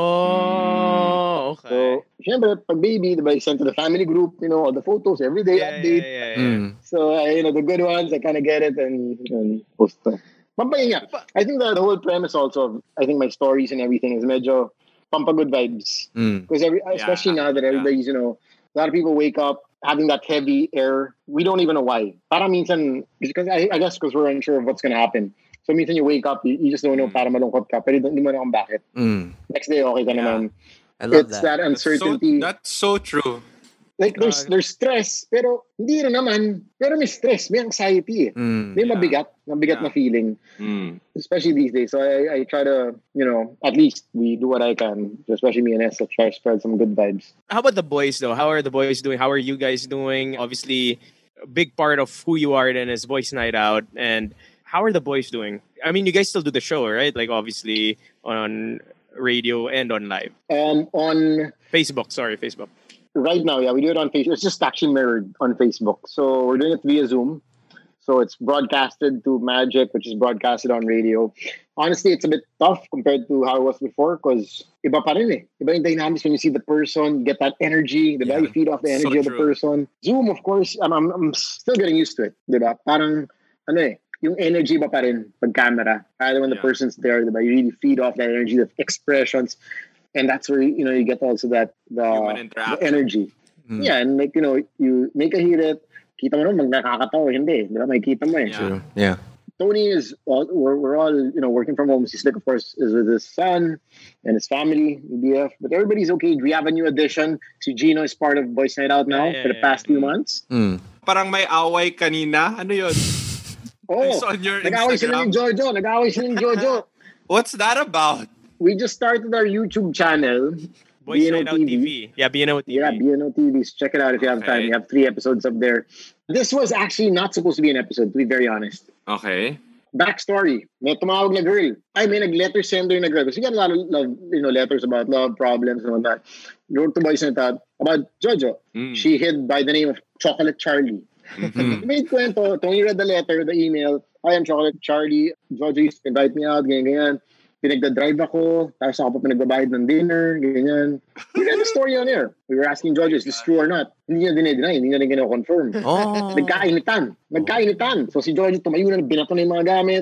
B: Oh, okay.
D: So, syempre, pag baby, diba, you send to the family group, you know, all the photos, every day,
B: yeah, yeah,
D: update.
B: yeah, yeah.
A: Mm.
D: So, uh, you know, the good ones, I kind of get it and, and post them. Pampayin nga. I think that the whole premise also of, I think my stories and everything is medyo pampagood vibes.
A: Mm.
D: Because every, especially now that everybody's, you know, a lot of people wake up having that heavy air. We don't even know why. Parang minsan, because I, I guess because we're unsure of what's going to happen. So minsan you wake up, you, you just don't know, para malungkot ka, pero hindi mo na kung bakit.
A: Mm.
D: Next day, okay ka
C: Yeah.
D: naman.
A: I love
D: It's
A: that.
D: that uncertainty.
C: So, that's so true.
D: Like, there's there's stress, pero hindi rin naman. Pero may stress, may anxiety. Eh.
A: Mm.
D: May
C: Yeah.
D: mabigat, mabigat
C: Yeah.
D: na feeling.
C: Mm.
D: Especially these days. So I, I try to, you know, at least we do what I can, especially me and Essa, try to spread some good vibes.
B: How about the boys though? How are the boys doing? How are you guys doing? Obviously, a big part of who you are then is Boys Night Out. And how are the boys doing? I mean, you guys still do the show, right? Like obviously on radio and on live.
D: Um, on
B: Facebook, sorry, Facebook.
D: right now, yeah, we do it on Facebook. It's just actually mirrored on Facebook. So we're doing it via Zoom. So it's broadcasted to Magic, which is broadcasted on radio. Honestly, it's a bit tough compared to how it was before because iba pa rin eh. Iba yung dynamics when you see the person, get that energy, diba?
A: Yeah.
D: You feed off the energy
C: So
D: of the
C: true.
D: person. Zoom, of course, I'm, I'm, I'm still getting used to it, diba? Parang, ano eh, yung energy ba pa rin pag camera. Rather when the
C: Yeah.
D: person's there, diba? You really feed off that energy, the expressions. And that's where, you know, you get also that, the,
C: Human
D: the
C: interaction.
D: energy.
A: Mm.
D: Yeah, and like, you know, you make a hit it, kita mo naman, mag nakakatawa, hindi. Di ba? May kita mo eh.
C: Yeah.
A: True. Yeah.
D: Tony is, all, we're, we're all, you know, working from home. Sislik, of course, is with his son and his family, E D F. But everybody's okay. We have a new addition. Si Gino is part of Boys Night Out now
B: Yeah, yeah,
D: for the
B: yeah.
D: past few months.
A: Mm.
C: Parang may away kanina. Ano yun?
D: Oh,
C: I saw on your
D: nag-away sila ni
C: Instagram.
D: Jojo. Nag-away sila ni Jojo.
C: What's that about?
D: We just started our YouTube channel.
B: Boys
D: B N O
B: Night Out T V. Yeah, B N O T V.
D: Yeah, B N O T V. Check it out if you have time.
C: Okay.
D: We have three episodes up there. This was actually not supposed to be an episode, to be very honest.
C: Okay.
D: Backstory. May tumawag na girl. Ay, may nag-letter sender na girl. Because we get a lot of love, you know, letters about love problems and all that. Wrote to Boys Night Out about Jojo.
C: Mm.
D: She hid by the name of Chocolate Charlie.
C: Mhm.
D: Made kwento. Tony read the letter, the email. Hi, I'm Chocolate Charlie. Jojo used to invite me out, ganyan, ganyan. Pinagda-drive ako. Tapos ako pa pinagbabayad ng dinner, ganyan. We read the story on air. We were asking Jojo, is this true or not? Hindi niya dinay-deny. Hindi niya rin gina-confirm.
A: Oh.
D: Nagkainitan. Nagkainitan. So si Jojo tumayo na, binato na yung mga gamit.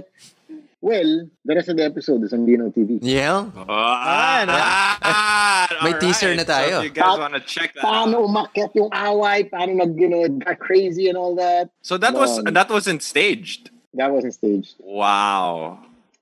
D: Well, the rest of the episode is on B N O T V.
A: Yeah.
C: Oh, ah, ah,
A: May
C: alright.
A: teaser na tayo.
C: So if you guys want to check that
D: Paano
C: out.
D: umakyat yung away, paano nag, you know, got crazy and all that.
C: So that was
D: Um,
C: that wasn't staged.
D: That wasn't staged.
C: Wow.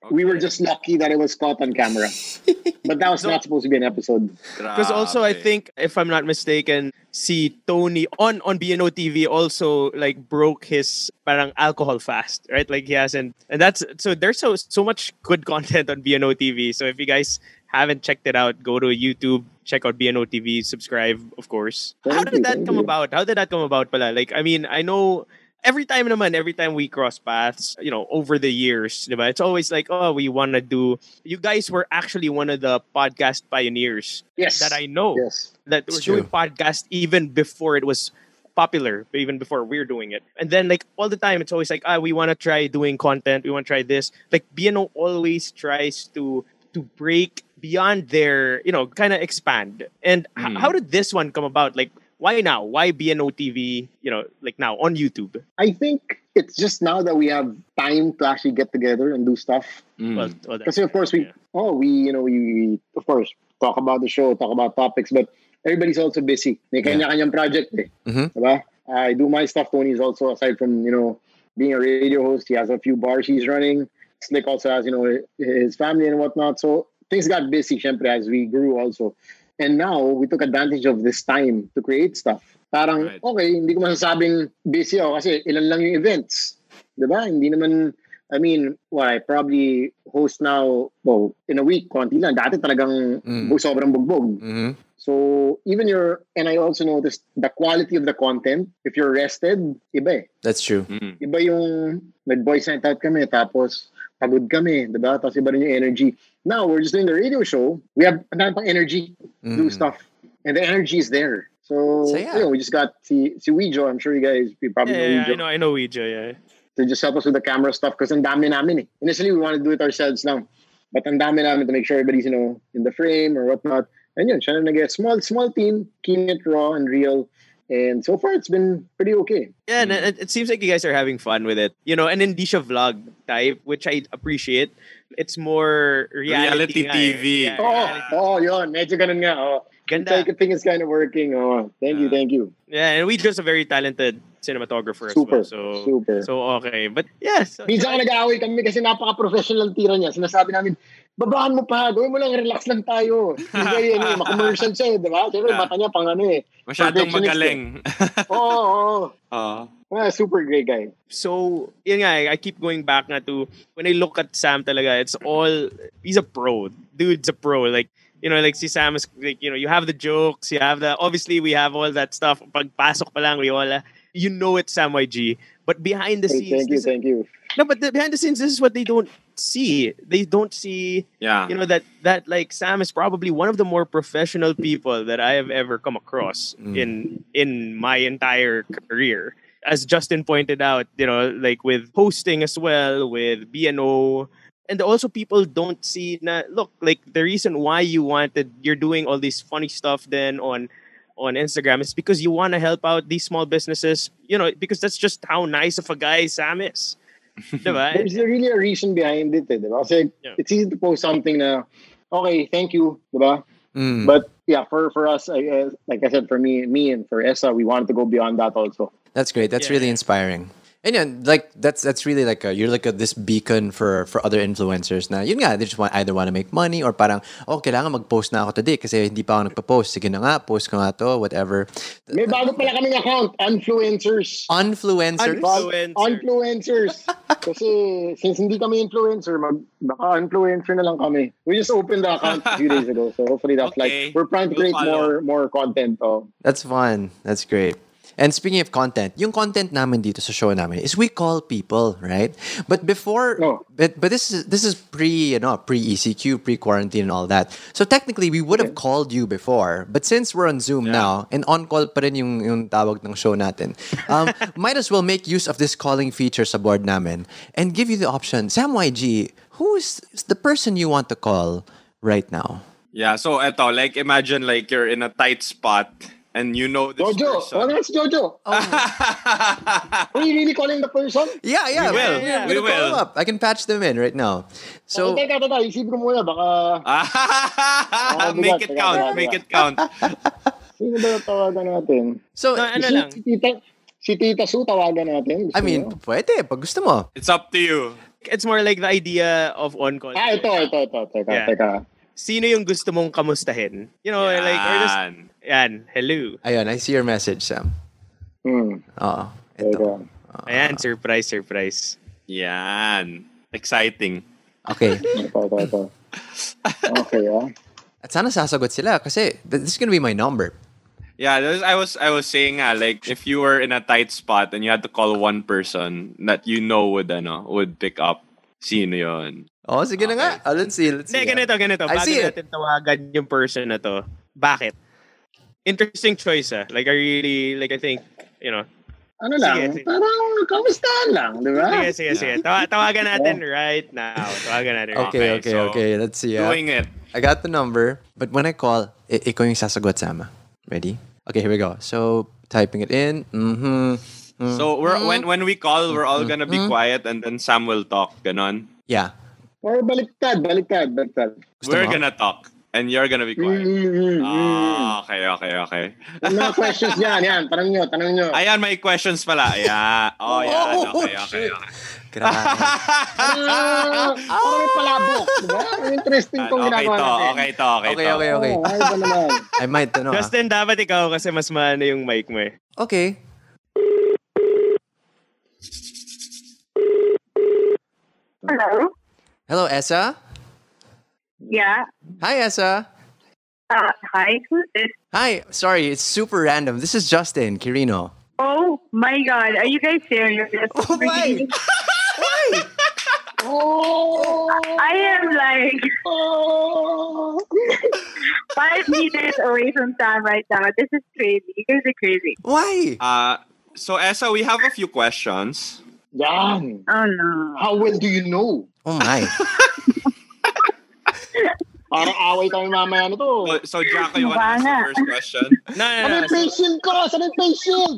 D: We were just lucky that it was caught on camera. But that was not supposed to be an episode.
B: Because also, I think, if I'm not mistaken, si Tony on on B N O T V also like broke his parang alcohol fast, right? Like he hasn't, and that's so there's so so much good content on B N O T V. So if you guys haven't checked it out, go to YouTube, check out B N O T V, subscribe, of course.
D: Thank
B: How did
D: you,
B: that
D: thank
B: come
D: you.
B: about? How did that come about, pala? Like, I mean, I know. Every time naman, every time we cross paths, you know, over the years, diba? It's always like, oh, we want to do... You guys were actually one of the podcast pioneers
D: Yes.
B: that I know.
D: Yes.
B: That
A: It's
B: were doing
A: true.
B: podcast even before it was popular, even before we're doing it. And then, like, all the time, it's always like, ah, we want to try doing content. We want to try this. Like, B N O always tries to to break beyond their, you know, kind of expand. And h-
C: Mm.
B: how did this one come about? Like, why now? Why B N O T V, you know, like now on YouTube?
D: I think it's just now that we have time to actually get together and do stuff.
C: Mm.
B: Well, well, that's-
D: Because of course we,
B: yeah.
D: oh, we, you know, we, of course, talk about the show, talk about topics, but everybody's also busy. May kanya-kanyang project eh.
A: Mhm.
D: Diba? I do my stuff. Tony's also, aside from, you know, being a radio host, he has a few bars he's running. Slick also has, you know, his family and whatnot. So things got busy, syempre, as we grew also. And now, we took advantage of this time to create stuff. Parang,
C: Right.
D: okay, hindi ko masasabing busy ako kasi ilan lang yung events. Diba? Hindi naman, I mean, well, I probably host now, well, in a week, konti lang. Dati talagang
A: Mm.
D: bu- sobrang bugbog.
A: Mhm.
D: So, even your, and I also noticed the quality of the content, if you're rested, iba eh.
A: That's true.
C: Mm.
D: Iba yung nag-voice night out kami, tapos pagod kami, diba? Tapos iba rin yung energy. Now, we're just doing the radio show. We have another pang energy to do
A: Mm.
D: stuff. And the energy is there. So,
A: So, yeah.
D: you know, we just got si, si Wejo. I'm sure you guys, you probably
B: Yeah, yeah,
D: know Wejo.
B: I know, I know Ouija, yeah.
D: To just help us with the camera stuff because ang dami namin eh. Initially, we wanted to do it ourselves now. But ang dami namin to make sure everybody's, you know, in the frame or whatnot. And yun, siya na nag- small, small team, keeping it raw and real. And so far, it's been pretty okay.
B: Yeah, and it, it seems like you guys are having fun with it. You know, and hindi siya vlog type, which I appreciate. It's more reality,
C: Reality
B: nga
C: T
B: eh.
C: V.
B: Yeah,
D: Oh,
B: reality.
D: oh, yun. Medyo ganun nga. Oh.
B: Ganda.
D: I think it's kind of working. Oh, thank you,
C: Yeah.
D: thank you.
B: Yeah, and we just a very talented cinematographer
D: Super,
B: as well. So,
D: super.
B: so okay. But yeah, so,
D: Minsan ka nag-aaway kami kasi napaka-professional tira niya. Sinasabi namin, babaan mo pa, gawin mo lang, relax lang tayo. Hindi, ano, ma-commercial siya, di ba? Siyempre,
C: Yeah.
D: mata niya pang ano eh.
C: Masyadong
D: Perfectionist
C: magaling.
D: Oo, oo.
C: Oo.
D: Ah, super great guy.
B: so yun nga, I keep going back nga to when I look at Sam talaga, it's all, he's a pro. Dude's a pro. Like, you know, like si Sam is like, you know, you have the jokes, you have the, obviously we have all that stuff. Pagpasok pa lang, Riola, you know it's Sam Y G. But behind the
D: Hey,
B: scenes,
D: thank you,
B: this is-
D: thank you.
B: no, but the, behind the scenes, this is what they don't see. They don't see,
C: Yeah.
B: you know, that that like Sam is probably one of the more professional people that I have ever come across
A: Mm.
B: in in my entire career. As Justin pointed out, you know, like with hosting as well, with B N O. And also people don't see na look, like the reason why you wanted you're doing all this funny stuff then on on Instagram is because you want to help out these small businesses, you know, because that's just how nice of a guy Sam is. Diba?
D: There's really a reason behind it, eh, di ba? Kasi
B: Yeah.
D: it's easy to post something na, okay, thank you, di ba?
A: Mm.
D: But yeah, for for us, I, uh, like I said, for me, me and for Essa, we wanted to go beyond that also.
A: That's great. That's
B: Yeah,
A: really
B: yeah.
A: inspiring. And yeah, like that's that's really like a, you're like a, this beacon for for other influencers na yun nga, they just want either want to make money or parang oh kailangan mag-post na ako today kasi hindi pa ako nagpa-post. Sige na nga, post ko nga to, whatever.
D: May bago pala kaming account, influencers.
A: Influencers.
B: Influ- Influencer.
D: Influencers. Kasi since hindi kami influencer, mag, baka influencer na lang kami. We just opened the account a few days ago. So hopefully that's
C: Okay.
D: like, we're trying to
C: We'll
D: create
C: follow.
D: more more content. Oh.
A: That's fun. That's great. And speaking of content, yung content namin dito sa show namin is we call people, right? But before,
D: No.
A: but but this is this is pre, you know, pre E C Q, pre quarantine, and all that. So technically, we would have called you before, but since we're on Zoom now and on call pa rin yung yung tawag ng show natin, um, might as well make use of this calling feature sa board namin and give you the option. Sam Y G, who is the person you want to call right now?
C: Yeah, so eto, like imagine like you're in a tight spot and you know this
D: Jojo.
C: person.
D: Oh, that's Jojo. Are you really calling the person?
A: Yeah, yeah,
C: We will.
A: we're- we're
C: We
A: gonna call
C: will.
A: them up. I can patch them in right now.
D: So,
A: So.
D: teka, teka, isip ko muna, baka,
C: Make it count, make it count.
D: sino ba tawagan natin?
A: So,
B: No, ano
D: si,
B: lang.
D: si Tita, si Tita Su tawagan natin. Gusto
A: I mean,
D: mo?
A: pwede, pag gusto mo.
C: It's up to you.
B: It's more like the idea of on-call.
D: Ah, ito, ito, ito. Teka,
B: Yeah.
D: teka.
B: Sino yung gusto mong kamustahin? You know, like, or just,
C: Yan.
B: yan, hello.
A: Ayun, I see your message, Sam.
D: Hmm.
A: Oo.
D: Teka.
A: Ito.
B: Ayan, surprise, surprise.
C: Yan. Exciting.
A: Okay.
D: Ito, ito, ito. Okay, ah.
A: At sana sasagot sila kasi th- this is gonna be my number.
C: Yeah, this, I was I was saying nga, like if you were in a tight spot and you had to call one person that you know would ano would pick up, sino yon?
A: Oh, sige na nga. Oh, let's see, let's see.
B: Hindi, ganito, ganito.
A: I
B: Bago
A: see it.
B: natin tawagan yung person na to. Bakit? Interesting choice, ah. Like, I really, like, I think, you know.
D: Ano lang,
B: Sige, sige.
D: parang kamustahan lang, di ba?
B: Sige, sige, sige. Tawa- tawagan natin right now. Tawagan natin. right
A: Okay,
B: now.
A: okay,
C: so,
A: okay. Let's see. ah.
C: Doing it.
A: I got the number, but when I call, I- ikaw yung sasagot, Sama. Ready? Okay, here we go. So, typing it in. Mm-hmm. Mm.
C: So we're when when we call, we're all gonna be quiet and then Sam will talk. Ganon.
A: Yeah.
D: Or baliktad, baliktad, baliktad.
A: Gusto
C: We're
A: mo?
C: gonna talk and you're gonna be quiet.
D: Mm-hmm.
C: Ah, okay, okay, okay.
D: Yung mga questions yan, yan. Tanong nyo, tanong nyo.
C: Ayan, may questions pala. Yeah. Oh, yan.
A: Oh,
C: Okay, okay,
A: shit.
C: okay.
A: Grabe.
D: Ah, parang may palabok. Diba? Ang interesting kong
C: Okay
D: ginagawa
C: to,
D: natin.
C: okay to, okay
A: Okay,
C: to.
A: okay, okay.
D: Oh, ay ba naman?
A: I might, ano ah.
B: Justin, dapat ikaw kasi mas maano yung mic mo eh.
A: Okay.
F: Hello?
A: Hello, Essa?
F: Yeah.
A: Hi, Essa.
F: Uh, hi, who's this?
A: Hi. Sorry, it's super random. This is Justin Quirino.
F: Oh my god, are you guys serious?
A: Oh, why? Why?
D: Oh!
F: I am like
D: Oh!
F: five meters away from Sam right now. This is crazy. You guys are crazy.
A: Why?
C: Uh, so, Essa, we have a few questions.
D: Yan.
F: Oh no.
D: How well do you know?
A: Oh, my.
D: Parang away kami mamaya na to.
C: So, so Jacko, you want to ask
F: Mukha nga.
C: the first question?
B: No, no,
D: Ano
B: no.
D: yung
B: So,
D: patient ko? Saan yung patient?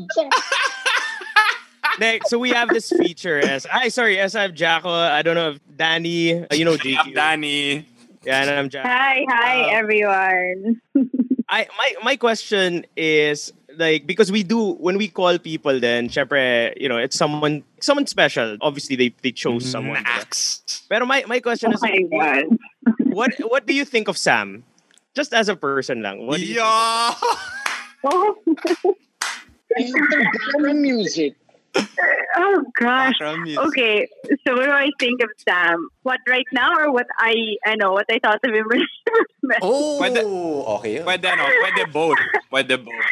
B: next, so we have this feature as I sorry, as I have Jacko. I don't know if Danny, uh, you know
C: We
B: G
C: have
B: Q.
C: Danny.
B: Yeah, and I'm Jacko.
F: Hi, hi
B: Uh,
F: everyone.
B: I my my question is like because we do when we call people then syempre, you know, it's someone someone special. Obviously they they chose someone.
C: Max.
B: Pero my my question
F: Oh
B: is
F: my god.
B: what what do you think of Sam? Just as a person lang. What do you think?
C: Yeah.
F: Oh,
D: Background music.
F: oh gosh.
C: Background music.
F: Okay, so what do I think of Sam? What right now or what I I know what I thought of him when he was met?
A: Oh,
C: Pwede-
A: okay. yun.
C: Pwede, no? Pwede both. Pwede both.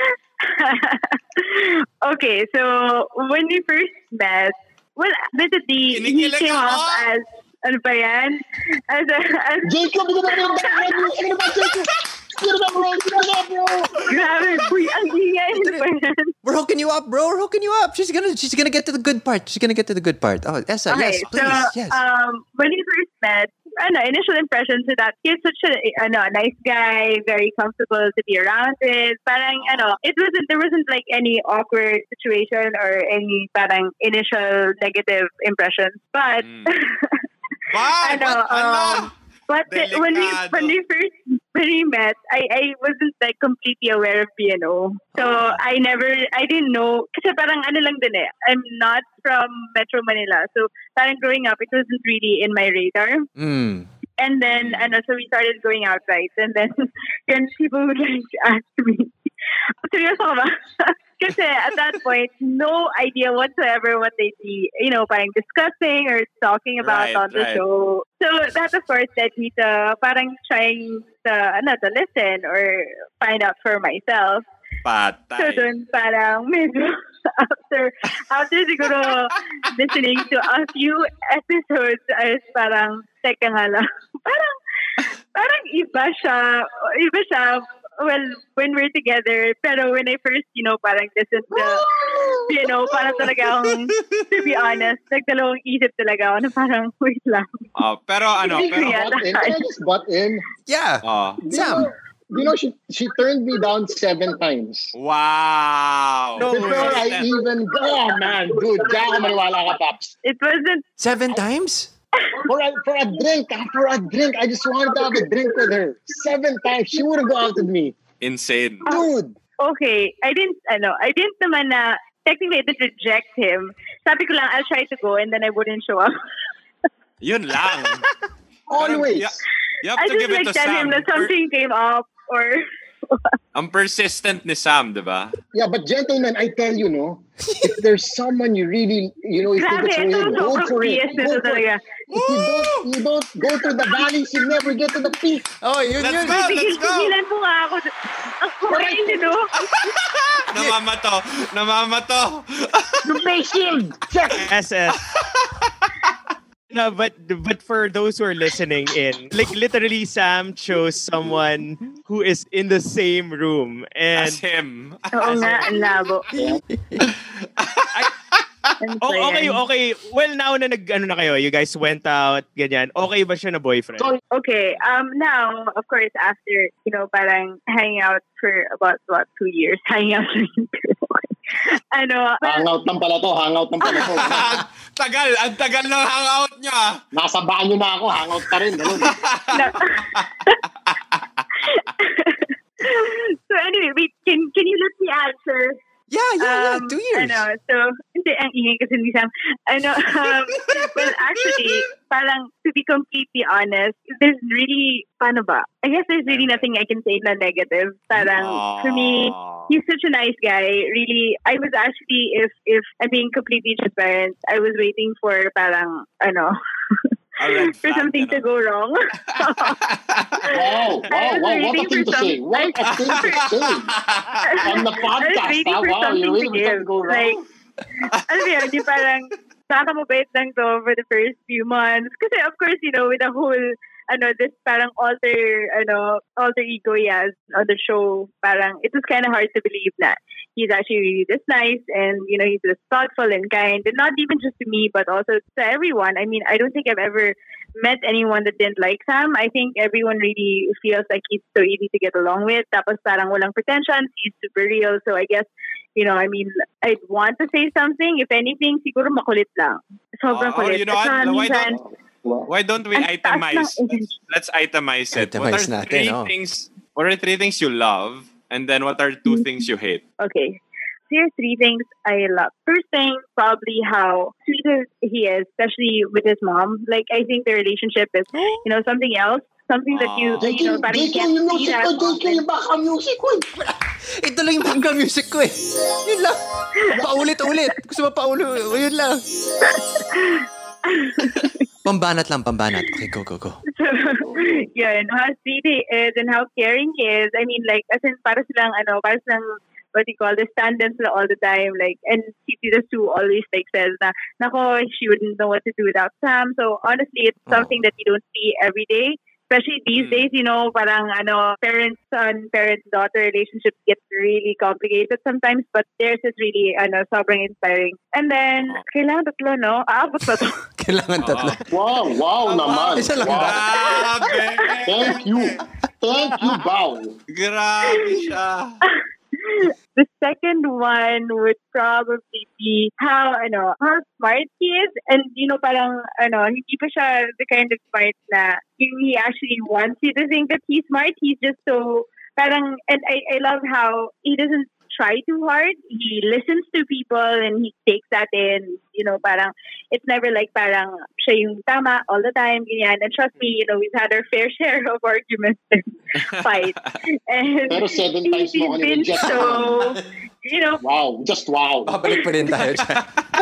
F: Okay, so when we first met, well, basically, he
C: Kinikilig
F: came
C: ako.
F: off as, ano ba yan? As a, as,
D: Jacob, hindi na yung background music. Ano ba, Jacob? Sino ba, bro? Sino ba, bro?
F: grabe, uy, ang ingay, ano ba yan?
A: We're hooking you up, bro. We're hooking you up. She's gonna, she's gonna get to the good part. She's gonna get to the good part. Oh, Essa, yes,
F: Okay,
A: please,
F: so,
A: yes.
F: um, when we first met, ano, initial impression to that, he's such a, ano, nice guy, very comfortable to be around with. Parang, ano, it wasn't, there wasn't like any awkward situation or any parang initial negative impressions. But,
C: Mm. Bye!
F: ano,
C: What? Ala!
F: um, but the- when we
C: Delikado.
F: when we first when we met, I I wasn't like completely aware of B N O. So I never I didn't know kasi parang ano lang din eh. I'm not from Metro Manila. So parang growing up, it wasn't really in my radar.
A: Mm.
F: And then ano, so we started going out, right? And then then people would like ask me, seryoso ka ba? Kasi at that point, no idea whatsoever what they'd be, you know, parang discussing or talking about
C: Right,
F: on the
C: right.
F: show. So that, of course, led me to parang trying to, ano, to listen or find out for myself.
C: Patay.
F: So dun parang medyo after, after siguro listening to a few episodes, I was parang, teka nga lang, parang, parang iba siya, iba siya, well, when we're together, pero when I first, you know, parang listened to, you know, parang talaga akong, to be honest, nagdalawang isip talaga ako na parang, wait lang.
C: Oh, pero ano,
F: Hindi ko
C: pero...
F: yan.
D: Butt in. Can I just butt in?
A: Yeah.
C: Oh.
D: You
A: Sam.
D: know, you know, she she turned me down seven times.
C: Wow.
B: No,
D: Before I even go, oh man, dude, diyan ka maniwala ka, Paps.
F: It wasn't,
A: Seven times?
D: For a, for a drink, ah, for a drink, I just wanted to have a drink with her. Seven times, she would have gone out with me.
C: Insane.
D: Dude,
F: okay, I didn't, ano, I didn't naman na, technically I didn't reject him. Sabi ko lang, I'll try to go and then I wouldn't show up.
C: Yun lang.
D: Always.
C: You, you have
F: I
C: to
F: just
C: give it
F: like
C: to
F: tell
C: Sam.
F: him that something came up or
C: Ang persistent ni Sam, di ba?
D: Yeah, but gentlemen, I tell you, no, if there's someone you really, you know, you think
F: grabe,
D: it's for
F: ito
D: him, go
F: sobrang
D: for it.
F: P S
D: Go
F: nito
D: for it.
F: talaga.
D: If you don't, you don't go to the valleys, you never get to the peak.
A: Oh, yun,
C: Let's
A: yun.
C: go! Let's go!
F: Tigilan mo nga ako. Ang kumain nito.
C: Namamato! Namamato!
D: The face shield. Check.
B: S S. No, but but for those who are listening in, like literally, Sam chose someone who is in the same room, and
C: As him.
F: Oo nga, ang labo. Ano
B: oh,
F: pa
B: okay,
F: yan?
B: okay. Well, now na nag ano na kayo, you guys went out, ganyan. Okay ba siya na boyfriend?
D: So,
F: Okay, um, now, of course, after, you know, parang hanging out for about, what, two years, hanging out for ano, well,
D: hangout lang pala to, hangout lang pala to.
C: tagal, ang tagal ng hangout niya.
D: Nasa banyo na ako, hangout pa rin. Ganun.
F: no. So anyway, wait, can, can you let me answer?
A: Yeah, yeah, yeah.
F: Um,
A: Two years.
F: Ano, so, hindi, ang ingay kasi ni Sam. Ano, um, well, actually, parang, to be completely honest, there's really, paano ba? I guess there's really nothing I can say na negative. Parang, for me, he's such a nice guy. Really, I was actually, if, if I'm being completely transparent, I was waiting for parang, ano,
C: A red
F: for
C: flag,
F: something
C: ano?
F: to go wrong.
D: Wow, wow,
F: I was
D: wow, what a
F: waiting
D: thing
F: for
D: to say.
F: some-
D: What a thing to say. On the
F: I was
D: podcast,
F: waiting
D: ha?
F: for
D: Wow,
F: something
D: you're waiting
F: to
D: for something
F: give.
D: to go wrong.
F: Like, alam mo yun, yung parang, nakamabait lang to for the first few months. Kasi of course, you know, with the whole, ano, this parang alter, ano, alter ego he has on the show, parang, it was kind of hard to believe that he's actually really this nice and, you know, he's just thoughtful and kind. And not even just to me, but also to everyone. I mean, I don't think I've ever met anyone that didn't like Sam. I think everyone really feels like he's so easy to get along with. Tapos parang walang pretensions. He's super real. So I guess, you know, I mean, I'd want to say something. If anything, siguro makulit lang. Sobrang
C: Oh, oh,
F: kulit.
C: you know what?
F: At saka
C: Why
F: minsan,
C: don't-
D: Wow.
C: Why don't we
F: Ang taas
C: itemize?
F: ng-
C: Let's, let's itemize it. What
A: Itemize
C: are
A: natin,
C: three
A: oh.
C: things? What are three things you love? And then what are two
F: Mm-hmm.
C: things you hate?
F: Okay. So here's three things I love. First thing, probably how sweet he is, especially with his mom. Like, I think the relationship is, you know, something else. Something that you,
C: Ah.
F: you know,
D: J K,
F: parang
D: J K,
F: can't
D: yung
F: see
D: music
F: that
D: ko, J K,
F: often.
D: yung background music ko.
A: Ito lang yung background music ko eh. Yun lang. Paulit-ulit. Gusto mo paulit. Yun lang. Pambanat lang, pambanat. Okay, go, go, go.
F: So, yun, how sweet he is and how caring he is. I mean, like, as in, para silang, ano, para silang, what do you call this, stand-ins sila all the time. Like, and C T the Sue always, like, says na, nako, she wouldn't know what to do without Sam. So, honestly, it's something that you don't see every day. Especially these
C: Mm.
F: days, you know, parang, ano, parent-son, parent-daughter relationships get really complicated sometimes, but theirs is really, ano, sobrang inspiring. And then, kailangan tatlo, no? Aabot pa to.
A: Kailangan tatlo.
D: Wow, wow naman.
A: Isa lang
D: Wow.
A: ba?
C: Grabe!
D: Thank you. Thank you, Bao.
C: Grabe siya.
F: The second one would probably be how, ano, how smart he is. And, you know, parang, ano, hindi pa siya the kind of smart na he actually wants you to think that he's smart. He's just so, parang, and I, I love how he doesn't try too hard. He listens to people and he takes that in. You know, parang, it's never like parang siya yung tama all the time. Ganyan. And trust me, you know, we've had our fair share of arguments and fights. And
D: Pero seven times
F: he's
D: mo ako
F: been
D: ni-reject.
F: so, you know,
D: Wow, just wow.
A: Babalik pa rin tayo dyan.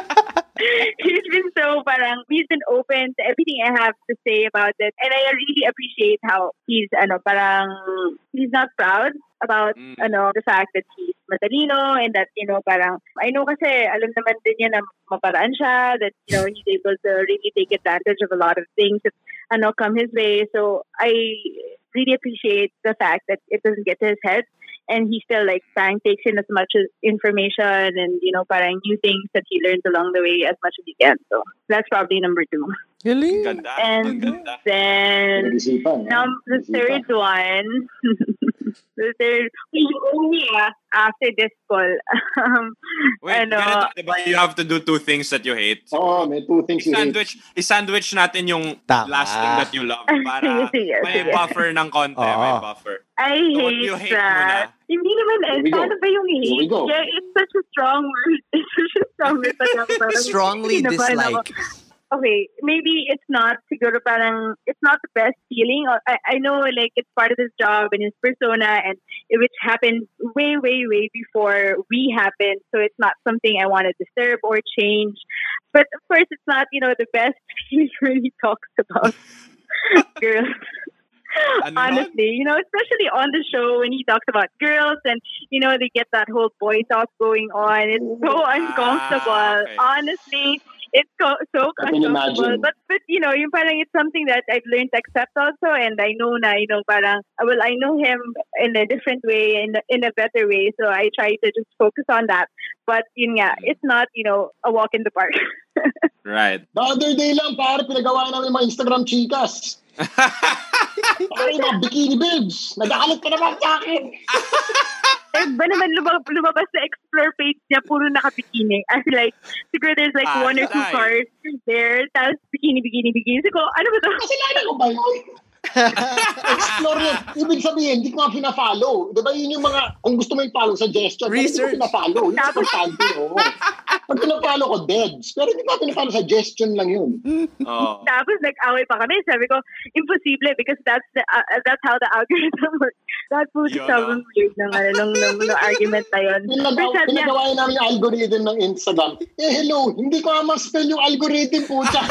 F: he's been so parang, he's been open to everything I have to say about it. And I really appreciate how he's, ano, parang, he's not proud about,
C: Mm.
F: ano, the fact that he's matalino and that, you know, parang, I know kasi, alam naman din niya na maparaan siya, that, you know, he's able to really take advantage of a lot of things that, ano, come his way. So, I really appreciate the fact that it doesn't get to his head. And he still, like, parang takes in as much as information and, you know, parang new things that he learns along the way as much as he can. So, that's probably number two.
A: Galing.
C: Ganda.
F: And
C: Ganda.
F: then,
D: Nag-isipan.
F: now, the third one, the third, only uh, after this call, um,
C: Wait,
F: ano,
C: ganito, diba you have to do two things that you hate?
D: Oo, may two things you hate.
C: I-sandwich, i-sandwich natin yung
A: Tama.
C: last thing that you love para
F: Sige, sige,
C: may
F: sige.
C: buffer ng konti, may
A: Oo.
C: buffer.
F: I
C: So what
F: hate
C: you hate mo
F: that. Hindi naman, eh,
D: Here we go.
F: paano ba yung
D: Here we
F: hate?
D: go.
F: Yeah, it's such a strong word. It's such a strong word. Parang- parang-
A: Strongly
F: kinabahan ako.
A: dislike.
F: okay, maybe it's not siguro parang it's not the best feeling. I, I know like it's part of his job and his persona, and which happened way, way, way before we happened. So it's not something I want to disturb or change. But of course, it's not you know the best feeling when he talks about girls. Honestly, you know, especially on the show when he talks about girls and, you know, they get that whole boy talk going on. It's so uncomfortable.
C: Ah, okay.
F: Honestly, it's so, so
D: I can
F: uncomfortable.
D: imagine.
F: But, but, you know, yung parang it's something that I've learned to accept also. And I know na, you know, parang, well, I know him in a different way, in, in a better way. So I try to just focus on that. But, yun nga, it's not, you know, a walk in the park.
C: Right.
D: The other day lang, pare, pinagawa namin mga Instagram chikas. Pare, mga bikini babes. Nag-aalit ka naman sa akin.
F: Eh, ba naman lumabas, lumabas sa explore page niya, puro naka-bikini. As like, siguro there's like
C: Ah,
F: one or two
C: nice.
F: cars there, tapos bikini, bikini, bikini. Siguro, ano ba to?
D: Kasalanan ko ba yun? Explore yun. Ibig sabihin, hindi ko nga pina-follow. Diba yun yung mga, kung gusto mo yung follow suggestion, pero hindi
A: Research.
D: ko pina-follow. Yun ang importante, oo. Pag pina-follow ko, deads. Pero hindi ko pina-follow suggestion lang yun.
C: Oh.
F: Tapos nag-away pa kami. Sabi ko, imposible because that's the uh, that's how the algorithm works. That food is
C: Yun,
F: sobrang weird ng, ano, nung, nung, nung argument na yun.
D: Pinagawa,
F: Pero sabi niya,
D: pinagawa namin yung algorithm ng Instagram. Eh, hello, hindi ko nga ma-spell yung algorithm po dyan.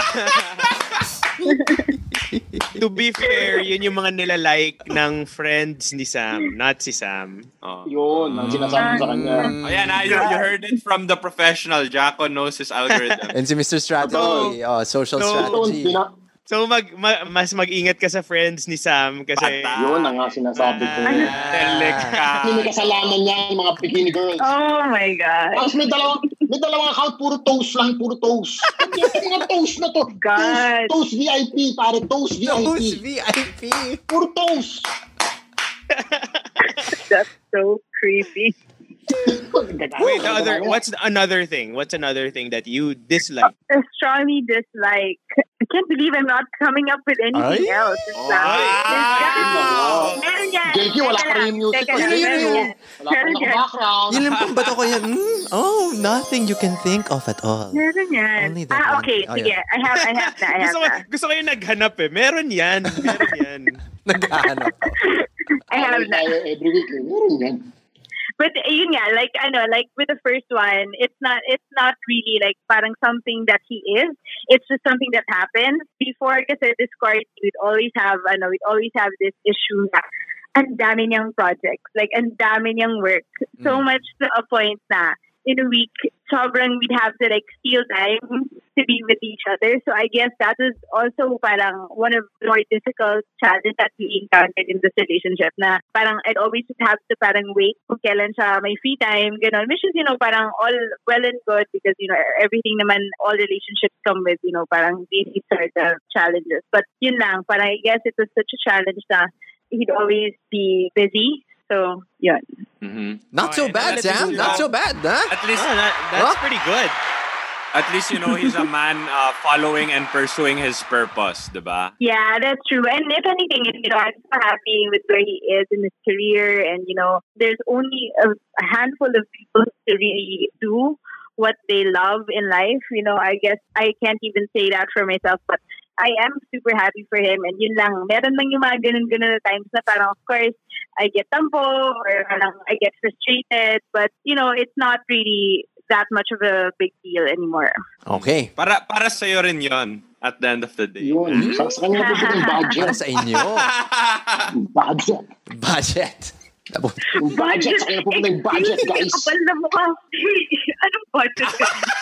B: To be fair, yun yung mga nilalike ng friends ni Sam, not si Sam.
C: Oh.
D: Yun, ang sinasabi sa kanya.
C: Oh, yeah, na, you, you heard it from the professional. Jacko knows his algorithm.
A: And si Mister Strategy, oh, social
B: So-
A: strategy.
D: Yun, pina-
B: So mag, ma- mas mag-ingat ka sa friends ni Sam kasi
C: Patay.
D: yun ang nga sinasabi ko.
C: Delikado.
D: Hindi may kasalanan yan, mga bikini girls.
F: oh my God.
D: Tapos may dalawang, may dalawang account, puro toast lang, puro toast. Ano yung mga toast na to?
F: God.
D: Toast, toast V I P, pare, toast V I P.
A: Those V I P.
D: Puro toast.
F: That's so creepy.
B: Wait, the other what's the another thing? What's another thing that you dislike?
F: I strongly dislike. I can't believe I'm not coming up with anything
A: Ay?
F: else. It's like,
C: Wow.
F: meron yan.
D: J Q, wala
F: Teka
D: pa rin
F: lang,
D: yung music.
F: teka
D: Wala
F: lang,
A: Yun, yun,
F: meron
A: yun.
F: yan.
D: pa rin
F: yan.
D: background.
A: Yun lang pong bato ko yan. Mm, oh, nothing you can think of at all.
F: Meron yan.
A: Only that
F: Ah,
A: one.
F: okay.
A: Oh,
F: Sige.
A: yeah.
F: I have, I have na. I have
B: Gusto ko,
F: na.
B: gusto ko yung naghanap eh. Meron yan. Meron yan.
A: Naghahanap.
F: I have
D: Away
F: na.
D: tayo every week. eh. Meron yan.
F: But uh, yun nga, like I know, like with the first one, it's not it's not really like parang something that he is. It's just something that happens. Before kasi Discord, we'd always have ano, we'd always have this issue na ang dami niyang projects, like ang dami niyang work. So much to a point na in a week, sobrang we'd have to like steal time to be with each other. So I guess that is also parang one of the more difficult challenges that we encountered in this relationship na parang I'd always just have to parang wait kung kailan siya may free time, ganon. Which is, you know, parang all well and good because, you know, everything naman, all relationships come with, you know, parang these sort of challenges. But yun lang, parang I guess it was such a challenge na he'd always be busy. So, yun.
C: Mm-hmm.
A: Not so
B: Okay,
A: bad,
B: that's
A: Sam.
B: good.
A: Not so bad, huh?
C: At least,
B: Oh, that, that's
A: Huh?
B: pretty good.
C: at least you know he's a man uh, following and pursuing his purpose, diba?
F: Yeah, that's true. And if anything, you know, I'm so happy with where he is in his career. And, you know, there's only a, a handful of people to really do what they love in life. You know, I guess I can't even say that for myself, but I am super happy for him. And yun lang, meron lang yung mga ganun-ganun na times na parang, of course, I get tampo or parang I get frustrated. But, you know, it's not really that much of a big deal anymore.
A: Okay.
C: Para para sa'yo rin yon at the end of the day.
D: Yun. Sa, sa kanya po yung
A: Para
D: budget.
A: sa inyo.
D: Budget.
A: Budget. Labo-
D: Yung budget. Sa kanya po yung budget, guys.
F: Kapal na mukha. Anong budget?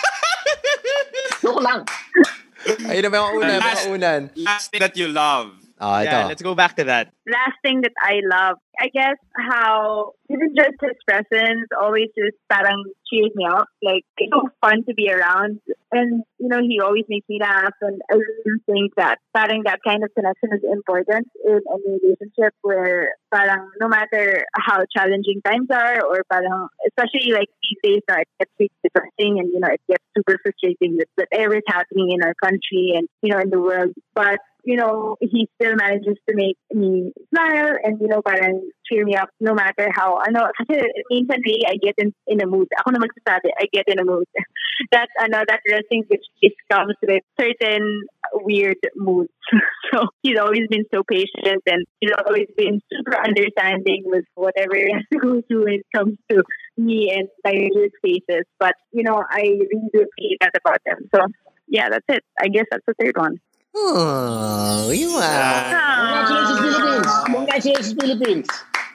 D: Joke lang.
A: Ayun na mga una, mga
C: Last-
A: unan.
C: Last thing that you love.
A: Ah, ito.
B: Yeah, let's go back to that.
F: Last thing that I love, I guess how even just his presence always just parang cheers me up. Like it's so fun to be around, and you know he always makes me laugh. And I really think that parang that kind of connection is important in any relationship where parang no matter how challenging times are, or parang especially like these days, that it gets really depressing, and you know it gets super frustrating with whatever is happening in our country and you know in the world, but you know, he still manages to make me smile and, you know, parang cheer me up no matter how, ano, kasi minsan really I get in, in a mood. Ako na magsasabi, I get in a mood. that ano, that resting bitch face comes with certain weird moods. So he's always been so patient and he's always been super understanding with whatever he has to go through when it comes to me and my weird faces. But you know, I really do appreciate that about him. So yeah, that's it. I guess that's the third one.
A: Oh, you are.
D: Congratulations, Philippines! Congratulations, Philippines!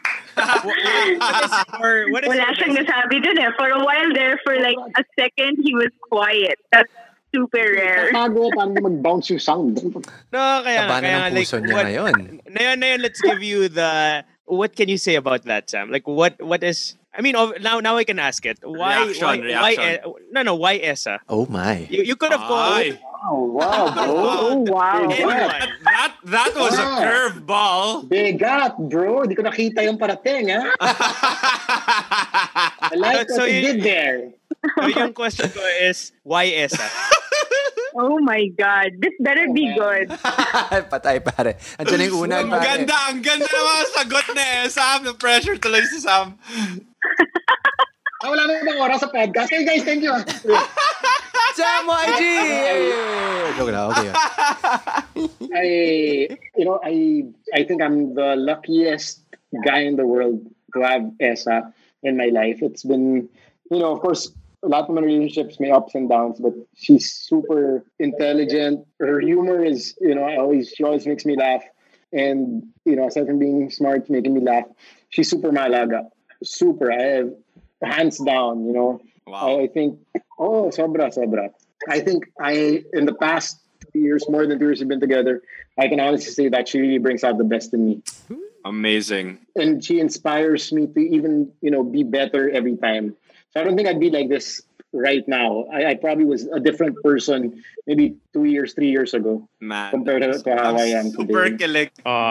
B: Or what is
F: Wala siyang nasabi dun eh. For a while there, for like a second, he was quiet. That's super rare.
D: Tago, paano mag-bounce yung sound?
B: No, kaya nga,
A: Taba
B: kaya
A: na
B: nga,
A: ng
B: like,
A: puso niya
B: what,
A: ngayon.
B: Ngayon, ngayon, let's give you the, what can you say about that, Sam? Like, what, what is, I mean, ov- now, now I can ask it. Why,
C: Reaction,
B: why,
C: reaction.
B: why, E- no, no, why Esa?
A: Oh my.
B: You, you could have gone,
C: Ay.
D: Oh, wow, bro.
F: Oh, wow.
B: anyone.
C: That that was a
D: Ah.
C: curveball.
D: Bigat, bro. Di ko nakita yung parating, ha? I like
B: So
D: what you
B: you-
D: did there.
B: So yung question ko is, why Esa?
F: Oh my God. This better be good.
A: Patay pare. Andiyan na yung una
C: Ang
A: pare.
C: ganda, ang ganda ng mga sagot ni eh, Sam. The pressure tuloy si Sam.
D: Ah, wala na ibang oras sa podcast. Hey guys, thank you.
A: Sam Y G! Joke lang, okay.
D: I, you know, I, I think I'm the luckiest guy in the world to have Esa in my life. It's been, you know, of course, a lot of my relationships may ups and downs, but she's super intelligent. Her humor is, you know, I always she always makes me laugh, and you know, aside from being smart, making me laugh, she's super malaga, super. I have hands down, you know.
C: Wow.
D: I, I think, oh, sobra, sobra. I think I in the past two years, more than two years we've been together, I can honestly say that she really brings out the best in me,
C: Amazing.
D: and she inspires me to even, you know, be better every time. So I don't think I'd be like this right now. I, I probably was a different person maybe two years, three years ago
C: Man.
D: compared to, to how I am
C: Super
D: today.
C: kilig.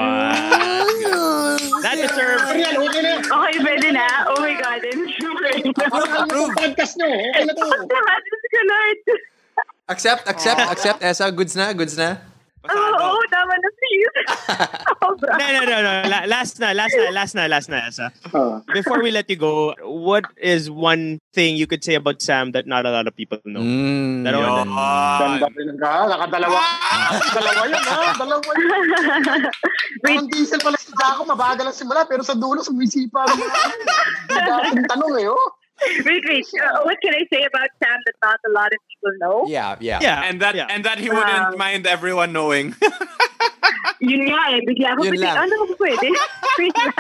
B: That deserves,
D: Ariel, okay na.
F: Okay, pwede na. Oh my God, I'm sure.
D: Ano yung podcast nyo? Okay na to.
F: Salamat ka, Lord.
A: Accept, accept, accept. Esa, goods na, goods na.
F: Oo, oh, oh, tama na, please. Sobra.
B: no, no, no, no. La- last na, last na, last na, last na, Esa.
D: Oh.
B: Before we let you go, what is one thing you could say about Sam that not a lot of people know?
A: Mm,
B: Dalawa
A: yun.
D: Ganda rin ang ka. Nakadalawa. Dalawa yun, ha? Dalawa yun. Parang diesel pala si Jaco. Mabagal ang simula. Pero sa dulo, sumisipa. Ang tanong eh, oh.
F: Wait, wait. Uh, what can I say about Sam that not a lot of people know?
A: Yeah, yeah.
B: Yeah.
C: And that
B: yeah.
C: and that he wouldn't
F: Wow.
C: mind everyone knowing.
F: Yun nga eh. Bigla ako
A: Yun
F: pwede.
A: lang.
F: Ano ba pwede? Wait lang.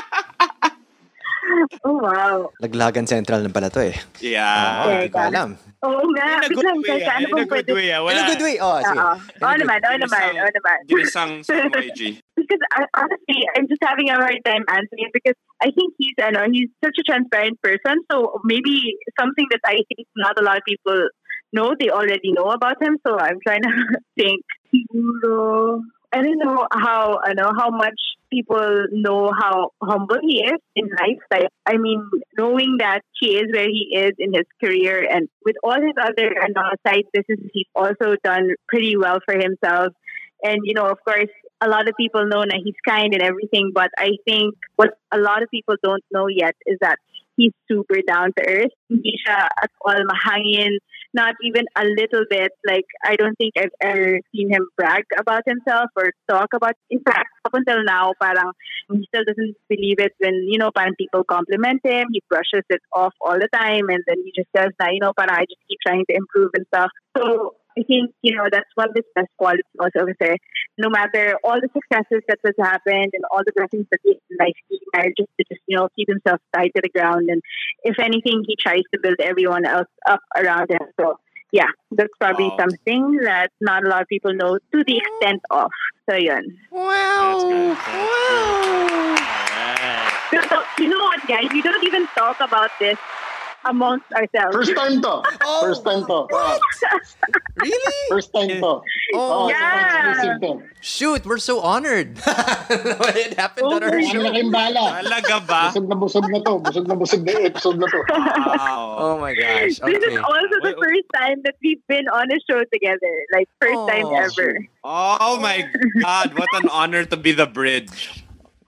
F: Oh, wow.
A: Laglagan Central na pala to eh.
C: Yeah.
A: Oo, hindi ko
F: Teka.
A: alam.
F: Oo nga.
B: In a
F: Wait
B: good
F: lang.
B: way,
F: Teka,
B: ah.
F: ano
B: In a
F: bang
B: good
F: pwede?
B: way, ah.
A: In
B: Wala.
A: a good way. Oh, sige.
F: Oo. Oo naman. Oo naman. Oo naman.
C: Ginisang sa Y G.
F: Because I, honestly, I'm just having a hard time answering because I think he's, I know, he's such a transparent person. So maybe something that I think not a lot of people know, they already know about him. So I'm trying to think. Siguro, I don't know how, I know how much people know how humble he is in life. Like, I mean, knowing that he is where he is in his career and with all his other uh, side businesses, he's also done pretty well for himself. And, you know, of course, a lot of people know that he's kind and everything, but I think what a lot of people don't know yet is that he's super down to earth. Hindi siya at all mahangin, not even a little bit. Like, I don't think I've ever seen him brag about himself or talk about, in fact, up until now, parang he still doesn't believe it when, you know, parang people compliment him. He brushes it off all the time and then he just says that, you know, parang I just keep trying to improve and stuff. So, I think, you know, that's one of his best qualities also. Kasi no matter all the successes that has happened and all the blessings that he like, he managed just to just, you know, keep himself tied to the ground. And if anything, he tries to build everyone else up around him. So, yeah, that's probably
C: Wow.
F: something that not a lot of people know to the extent of. So, yun.
B: That's good. That's good. Alright.
F: So, you know what, guys? We don't even talk about this amongst ourselves.
D: First time to.
A: Oh.
D: First time to.
A: Really?
D: First time to.
A: Oh,
F: yeah.
D: Exclusive to.
A: Shoot, we're so honored. It happened on our
F: Oh,
A: show.
D: Ang laking bala.
C: Talaga ba?
D: Busog na busog na to. Busog na busog na yung episode na to.
C: Wow.
A: Oh my gosh.
F: This is
A: Okay.
F: also the
B: Wait, wait.
F: first time that we've been on a show together. Like, first time
A: Oh.
F: ever.
C: Oh my God, what an honor to be the bridge.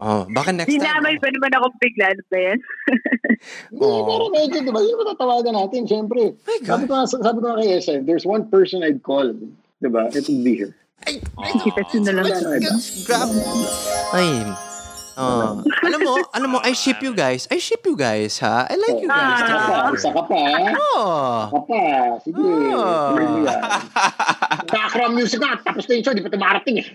A: Oh, baka next time.
F: Dinamay pa naman akong bigla. Ano ba yan?
D: Hindi, pero medyo, di ba? Yun ang tatawagan natin, syempre.
A: My God.
D: Sabi ko, nga- sabi ko nga kay S M, there's one person I'd call, di ba? It would be her.
A: Ay,
F: Kita na lang.
A: grab. Ay. Oh. Alam mo, alam mo, I ship you guys. I ship you guys, ha? I like you guys.
D: Isa ka pa, isa ka pa, ha?
A: Oh.
D: Isa ka pa. Sige.
A: Oh.
D: Tuloy mo yan. Background music nga, tapos na yung show, di pa tumarating eh.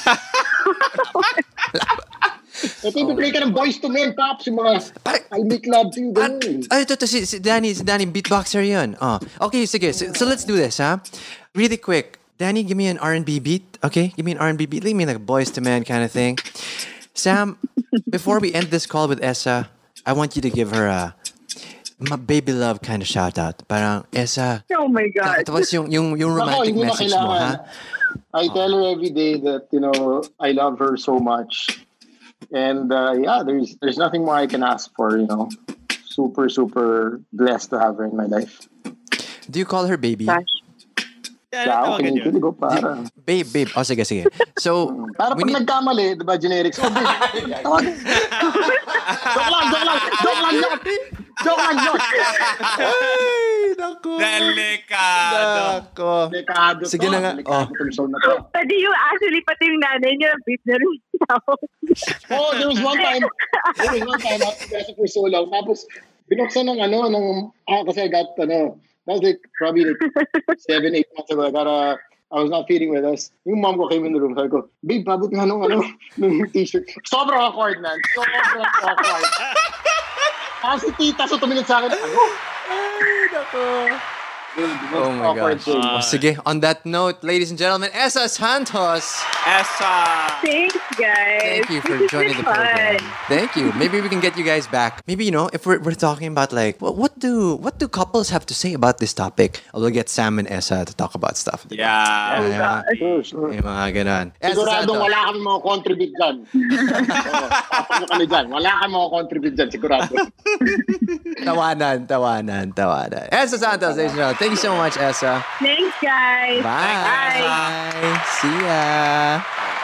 D: Ito yung play ka ng Boys to Men, Pops, yung mga I make love to you,
A: At,
D: ganun.
A: ay, ito, ito, si, si Danny, si Danny, beatboxer yun. Oh. Okay, sige. So, so let's do this, ha? Really quick. Danny, give me an R and B beat, okay? Give me an R and B beat. Leave me like a Boys to Men kind of thing. Sam, before we end this call with Essa, I want you to give her a my baby love kind of shout out. Parang, Essa,
F: Oh my God.
A: tapos yung, yung, yung
D: Ako,
A: romantic
D: hindi na
A: message mo,
D: kailangan.
A: ha?
D: I tell her every day that, you know, I love her so much. And uh, yeah, there's there's nothing more I can ask for, you know. Super, super blessed to have her in my life.
A: Do you call her baby?
F: Gosh.
B: Yeah,
D: Yeah,
B: ano
D: okay,
B: tawagan yun?
D: ko para.
A: Babe, babe. Oh, sige, sige. So,
D: Para
A: we
D: pag
A: need-
D: nagkamali, di ba, generics? Oh, babe, tawagin. Joke lang, joke lang. Joke lang yun. Joke lang yun.
A: Ay, naku.
C: Delikado.
A: Naku.
D: Delikado to.
A: Sige na nga.
D: Delikado
A: Oh.
D: tong show na to.
F: Pwede yung actually, pati yung nanay niya, beat na rin ako.
D: Oh, there was one time, there was one time, after for so long, tapos, binuksan ng ano, ng, ah, kasi I got, ano, that was like, probably like seven, eight months ago, I got a, I was not feeding with us. Yung mom ko came in the room, sabi ko, babe, pabot nga nung, ano, nung t-shirt. Sobrang awkward, man. Sobrang awkward. Tapos si tita, so tumingin sa akin, ano?
A: Ay, naku.
D: Dude,
A: Oh my
D: awkward
A: gosh.
D: thing.
A: Oh, sige, on that note, ladies and gentlemen, Essa Santos,
C: Essa.
F: Thanks, guys.
A: thank you for
F: This has
A: joining the
F: been
A: program.
F: fun.
A: Thank you. Maybe we can get you guys back. Maybe, you know, if we're, we're talking about like, what, what do what do couples have to say about this topic? We'll get Sam and Essa to talk about stuff. diba?
C: Yeah.
A: Yeah.
D: Sure, sure.
A: Yung mga ganon. Essa
D: Siguradong
A: Santos.
D: wala kami mga contribute dyan. Oo, papano kami dyan. Wala kami mga contribute dyan, sigurado.
A: Tawanan, tawanan, tawanan. Essa Santos, ladies and gentlemen. Thank you so much, Essa.
F: Thanks, guys.
A: Bye.
F: Bye.
A: See ya.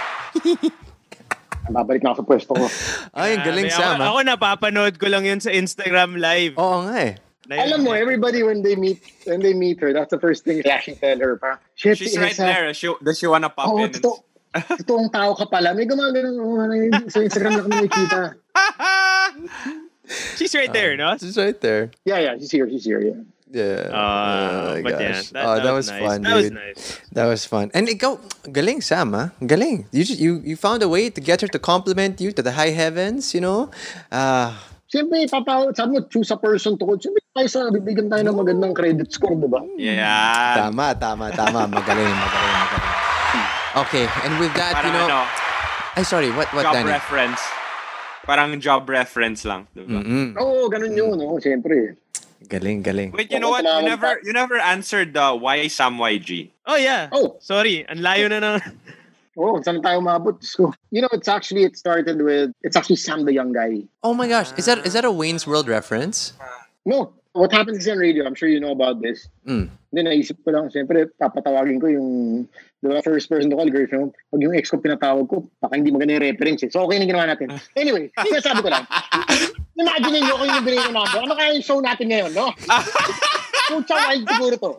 D: Babalik na ako sa pwesto ko.
A: Ay, ang galing,
B: Grabe.
A: Sam.
B: Ako,
A: ah.
B: ako napapanood ko lang yun sa Instagram live.
A: Oo nga eh.
B: Na yun.
D: Alam mo, everybody when they meet when they meet her, that's the first thing they actually tell her. Parang, shit,
C: She's
D: si
C: right
D: Essa.
C: there. She, does she wanna pop
D: Oo,
C: in?
D: totoo. Totoong tao ka pala. May gumagano oh, ano, yun, sa Instagram na kami nakikita.
B: She's right there, no?
A: She's right there.
D: Yeah, yeah, she's here, she's here, yeah.
A: Yeah.
B: Uh,
A: oh my
B: but yeah,
A: gosh.
B: that,
A: oh,
B: that,
A: that,
B: was,
A: was,
B: nice.
A: fun,
B: That was
A: dude.
B: nice.
A: That was fun. And ikaw, galing, Sam, ah. Galing. You, just, you, you found a way to get her to compliment you to the high heavens, you know? Ah,
D: Siyempre, papa, sabi mo, choose a person to coach. Siyempre, tayo sa, bibigyan tayo ng magandang credit score, di ba?
C: Yeah.
A: tama, tama, tama. Magaling, magaling, magaling. Okay, and with that,
C: Parang
A: you know...
C: ano,
A: Ay, sorry, what, what,
C: job
A: Danny?
C: reference. Parang job reference lang. Diba?
A: Mm-mm.
D: Oo, ganun yun, no? Siyempre.
A: Galing, galing.
C: Wait, you know what? You never you never answered the why Sam Y G.
B: Oh, yeah.
D: Oh.
B: Sorry. Ang layo na ng...
D: Oh, saan tayo umabot? So, you know, it's actually, it started with, it's actually Sam the Young Guy.
A: Oh my gosh, is that is that a Wayne's World reference?
D: No, what happens is on radio, I'm sure you know about this.
A: Mm.
D: Hindi, naisip ko lang, siyempre, papatawagin ko yung, the first person to call, girlfriend, pag yung ex ko pinatawag ko, baka hindi maganda yung reference eh. So, okay na ginawa natin. Anyway, sinasabi ko lang, imagine nyo kung yung binigay ko number, ano kaya yung show natin ngayon, no? Pucha, wild siguro to.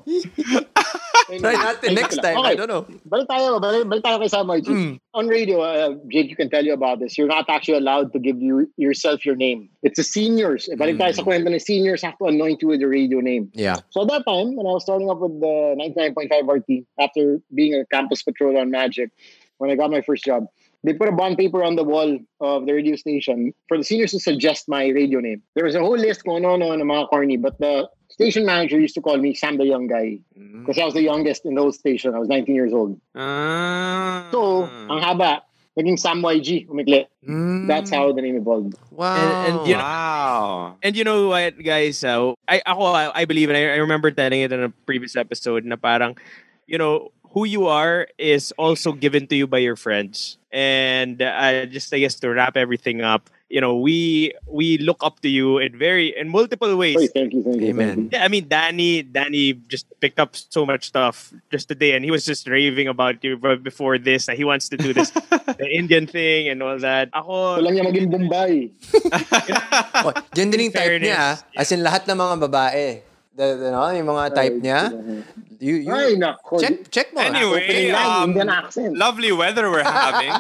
A: Try natin next time, I don't know.
D: Balik tayo, balik, balik tayo kay Sam Y G.
A: Mm.
D: On radio, uh, Jake, you can tell you about this. You're not actually allowed to give you yourself your name. It's the seniors. Eh, balik tayo sa kwento ng seniors have to anoint you with your radio name.
A: Yeah.
D: So at that time, when I was starting up with the ninety-nine point five R T, after being a campus patrol on Magic, when I got my first job, they put a bond paper on the wall of the radio station for the seniors to suggest my radio name. There was a whole list going on on mga corny, but the station manager used to call me Sam the Young Guy because I was the youngest in those station. I was nineteen years old.
C: Ah.
D: So, ang haba, naging Sam Y G, umikli.
A: Mm.
D: That's how the name evolved.
A: Wow.
B: And- and you know-
C: Wow.
B: And you know what, guys? Uh, I ako I, I believe, and I, I remember telling it in a previous episode, na parang, you know, who you are is also given to you by your friends. And uh, just I guess to wrap everything up, you know, we we look up to you in very in multiple ways.
D: Hey, thank you, thank you.
A: Amen.
D: Thank you.
B: Yeah, I mean, Danny, Danny just picked up so much stuff just today, and he was just raving about you b- before this. That he wants to do this, the Indian thing and all that. Ako,
D: Gusto lang niya maging Bombay.
A: Oh, yun din yung type
B: fairness,
A: niya. ah. As in, lahat ng mga babae. The, the, no, yung mga type niya. You, you,
D: Ay, nako.
A: check, check mo.
C: Anyway,
D: Opening line,
C: um,
D: Indian accent.
C: lovely weather we're having.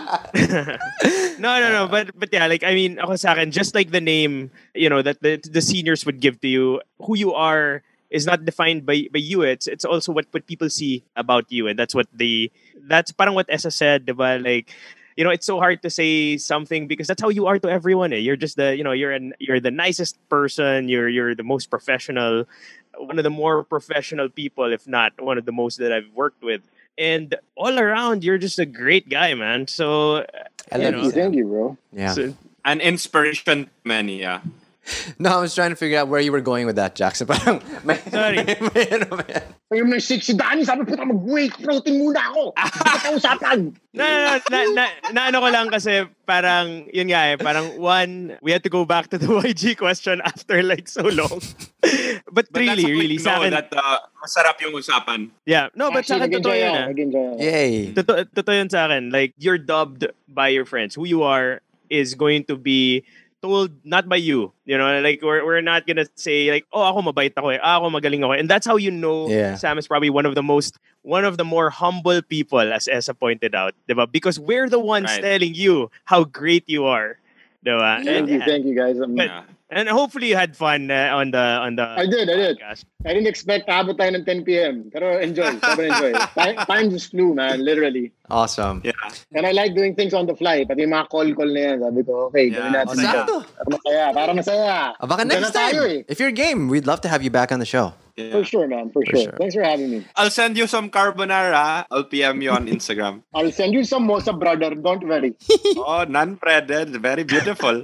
B: no, no, no. But but yeah, like I mean, ako sa akin, just like the name, you know, that the the seniors would give to you, who you are is not defined by by you. It's it's also what what people see about you, and that's what the that's parang what Essa said, diba? Like, you know, it's so hard to say something because that's how you are to everyone. Eh? You're just the, you know, you're an you're the nicest person. You're you're the most professional, one of the more professional people, if not one of the most that I've worked with. And all around, you're just a great guy, man. So,
A: I
B: you
A: love
B: know,
A: you,
D: Thank you, bro.
A: Yeah.
B: so-
C: An inspiration to many, yeah.
A: No, I was trying to figure out where you were going with that, Jackson. Parang, may,
B: Sorry.
A: may, may, ano, may,
D: Yung may sexy Danny, sabi puta mag-whey protein muna ako. Ito usapan.
B: No, no, no, na, na, na ano ko lang kasi parang, yun nga eh, parang one, we had to go back to the Y G question after like so long. But,
C: But
B: really,
C: that's how we
B: really,
C: know
B: sa akin,
C: that uh, masarap yung usapan.
B: yeah. No, but sa akin,
D: Actually,
B: totoo
D: nag-enjoy
B: yun
D: ako,
B: ah.
D: nag-enjoy ako.
A: Yay.
B: Totoo, totoo yun sa akin. Like, you're dubbed by your friends. Who you are is going to be told not by you. You know, like, we're, we're not gonna say, like, oh, ako mabait ako eh. Ah, ako magaling ako eh. And that's how you know
A: Yeah.
B: Sam is probably one of the most, one of the more humble people, as Essa pointed out. Diba? Because we're the ones
C: Right.
B: telling you how great you are. Diba?
D: Thank
B: And,
D: you,
B: yeah.
D: thank you guys. Um,
B: But-
C: Yeah.
B: and hopefully you had fun uh, on the on the
D: I did, I did.
B: podcast.
D: I didn't expect abot tayo ng ten p.m. Pero enjoy, sobrang enjoy. Time, time just flew, man, literally.
A: Awesome.
C: Yeah.
D: And I like doing things on the fly. Pati yung mga call-call na yan. Sabi ko, okay, gawin
C: Yeah.
D: natin
A: Oh,
D: ito.
A: sakto.
D: Para masaya, para masaya.
A: Ah, baka
D: Diyan
A: next
D: na tayo
A: time.
D: eh.
A: If you're game, we'd love to have you back on the show.
C: Yeah.
D: For sure, man, for,
A: For
D: sure.
A: sure.
D: Thanks for having me.
C: I'll send you some carbonara. I'll P M you on Instagram.
D: I'll send you some mosa, brother. Don't worry.
C: Oh, non-breaded. Very beautiful.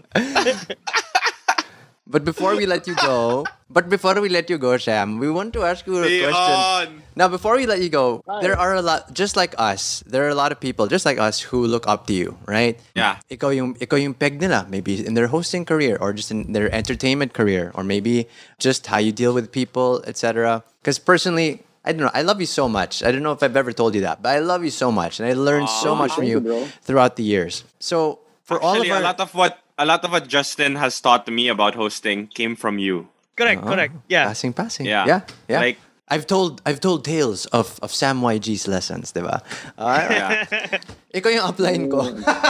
A: But before we let you go, but before we let you go, Sham, we want to ask you a
C: Be
A: question.
C: on.
A: Now, before we let you go,
D: Hi.
A: there are a lot, just like us, there are a lot of people, just like us, who look up to you, right?
C: Yeah.
A: Ikaw yung, ikaw yung peg nila, maybe in their hosting career or just in their entertainment career or maybe just how you deal with people, et cetera. Because personally, I don't know, I love you so much. I don't know if I've ever told you that, but I love you so much and I learned so much from
D: thank
A: you
D: you, bro.
A: throughout the years. So, for all of
C: Actually,
A: our...
C: a lot of what a lot of what Justin has taught me about hosting came from you.
B: Correct,
A: Oh,
B: correct. Yeah.
A: Passing, passing.
C: Yeah.
A: Yeah, yeah.
C: Like-
A: I've told I've told tales of of Sam Y G's lessons, di ba? Ah,
C: Yeah.
A: ikaw yung upline ko.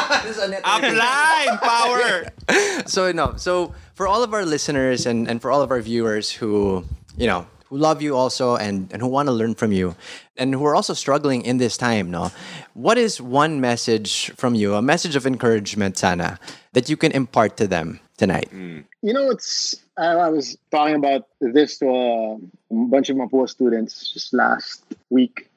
C: Upline power.
A: So no, so for all of our listeners and and for all of our viewers who, you know, who love you also and and who want to learn from you and who are also struggling in this time, no? What is one message from you, a message of encouragement, sana, that you can impart to them tonight?
D: You know, it's I, I was talking about this to a, bunch of Mapua students just last week.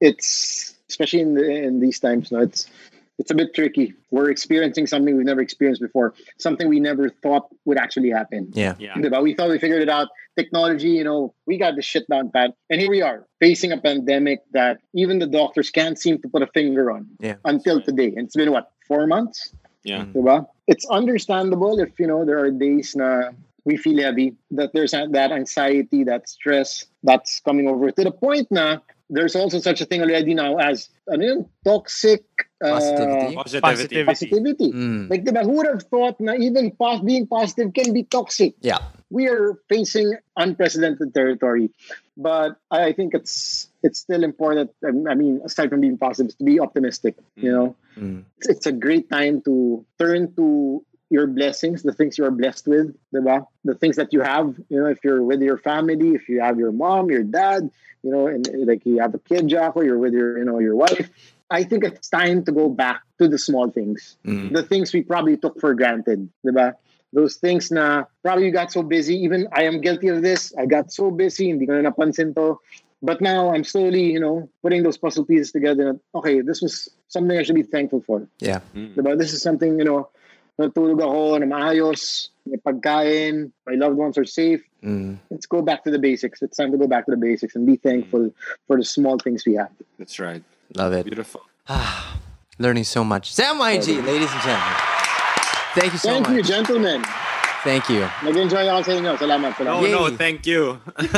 D: It's especially in the, in these times, no, it's it's a bit tricky. We're experiencing something we've never experienced before, something we never thought would actually happen.
A: Yeah.
C: Yeah.
D: Diba? We thought we figured it out. Technology, you know, we got the shit down pat. And here we are facing a pandemic that even the doctors can't seem to put a finger on
A: Yeah.
D: until today. And it's been what, four months?
C: Yeah.
D: Diba? It's understandable if, you know, there are days na we feel heavy, that there's that anxiety, that stress that's coming over to the point na there's also such a thing already now as ano yun, toxic uh,
A: Positivity.
C: Positivity.
D: positivity.
A: Mm.
D: Like, diba, who would have thought na even pos- being positive can be toxic?
A: Yeah.
D: We are facing unprecedented territory. But I I think it's it's still important. I mean, aside from being positive, to be optimistic. You know,
A: Mm.
D: it's, it's a great time to turn to your blessings, the things you are blessed with, diba? The things that you have. You know, if you're with your family, if you have your mom, your dad, you know, and like you have a kid, Jacko, you're with your, you know, your wife. I think it's time to go back to the small things,
A: Mm.
D: the things we probably took for granted, diba? Those things na probably you got so busy. Even I am guilty of this. I got so busy, hindi ko na napansin to. But now I'm slowly, you know, putting those puzzle pieces together. Okay, this was something I should be thankful for.
A: Yeah.
D: Diba? This is something, you know, natulog ako na maayos, may pagkain, my loved ones are safe.
A: Mm.
D: Let's go back to the basics. It's time to go back to the basics and be thankful for the small things we have.
C: That's right.
A: Love it.
C: Beautiful.
A: Learning so much. Sam Y G, ladies and gentlemen. Thank you so
D: Thank
A: much.
D: you, gentlemen.
A: Thank you.
D: Nag-enjoy ako sa inyo. Salamat.
C: No,
D: Salamat.
C: no,
A: Yay.
C: thank you.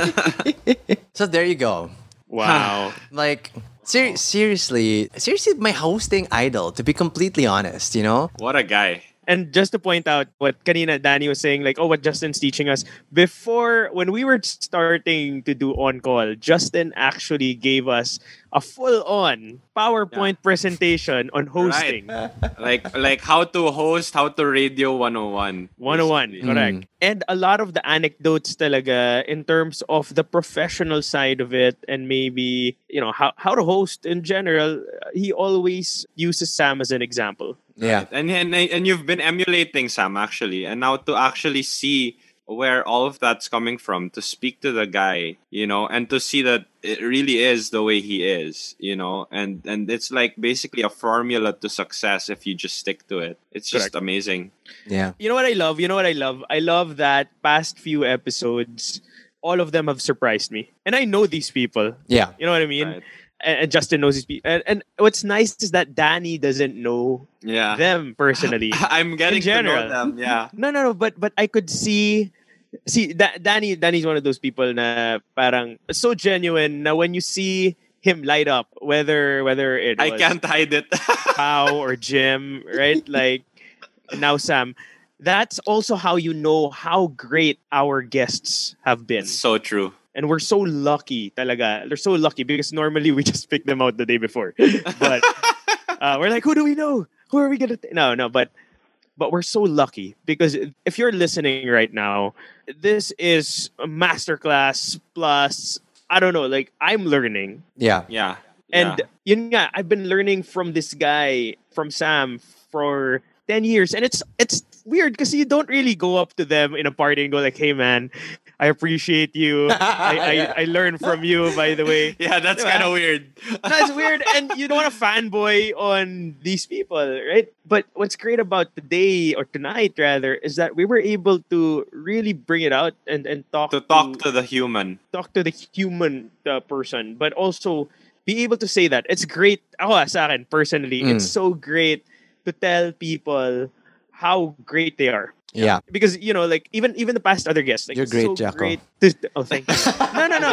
A: So there you go.
B: Wow.
A: Like, ser- seriously, seriously, my hosting idol, to be completely honest, you know?
C: What a guy.
B: And just to point out what kanina Danny was saying, like, oh, what Justin's teaching us, before, when we were starting to do on-call, Justin actually gave us a full-on PowerPoint presentation on hosting.
C: Like like how to host, how to radio one oh one.
B: one oh one,
C: basically.
B: correct. And a lot of the anecdotes talaga in terms of the professional side of it and maybe, you know, how, how to host in general, he always uses Sam as an example.
A: Yeah.
C: And, and and you've been emulating Sam actually, and now to actually see where all of that's coming from, to speak to the guy, you know, and to see that it really is the way he is, you know, and and it's like basically a formula to success if you just stick to it. It's just
B: Correct.
C: amazing.
A: Yeah.
B: You know what I love? You know what I love? I love that past few episodes, all of them have surprised me. And I know these people.
A: Yeah.
B: You know what I mean?
C: Right.
B: And, and Justin knows these people. And, and what's nice is that Danny doesn't know
C: Yeah.
B: them personally.
C: I'm getting
B: In
C: to know
B: general.
C: them. Yeah.
B: No, no, no. But but I could see, see da- Danny. Danny's one of those people na parang so genuine. Na when you see him light up, whether whether it
C: I
B: was
C: can't hide it.
B: Pao or Jim, right? Like now Sam. That's also how you know how great our guests have been.
C: It's so true.
B: And we're so lucky talaga. They're so lucky because normally we just pick them out the day before. But uh, we're like, who do we know? Who are we gonna? T-? No, no. But but we're so lucky because if you're listening right now, this is a masterclass plus. I don't know. Like I'm learning,
A: Yeah.
C: Yeah.
B: and
C: yeah.
B: yun nga, I've been learning from this guy, from Sam, for ten years, and it's it's weird because you don't really go up to them in a party and go like, "Hey, man, I appreciate you. I, I I learned from you, by the way."
C: Yeah, that's
B: Diba?
C: kind of weird.
B: That's weird, and you don't want to fanboy on these people, right? But what's great about today or tonight, rather, is that we were able to really bring it out and and talk
C: To talk to the human.
B: talk to the human uh, person, but also be able to say that it's great. Ako ah, sa akin personally,
A: Mm.
B: it's so great to tell people how great they are.
A: Yeah.
B: Because you know, like even even the past other guests, like
A: You're
B: it's
A: great,
B: so
A: Jacko.
B: great to- oh, thank you. no, no, no.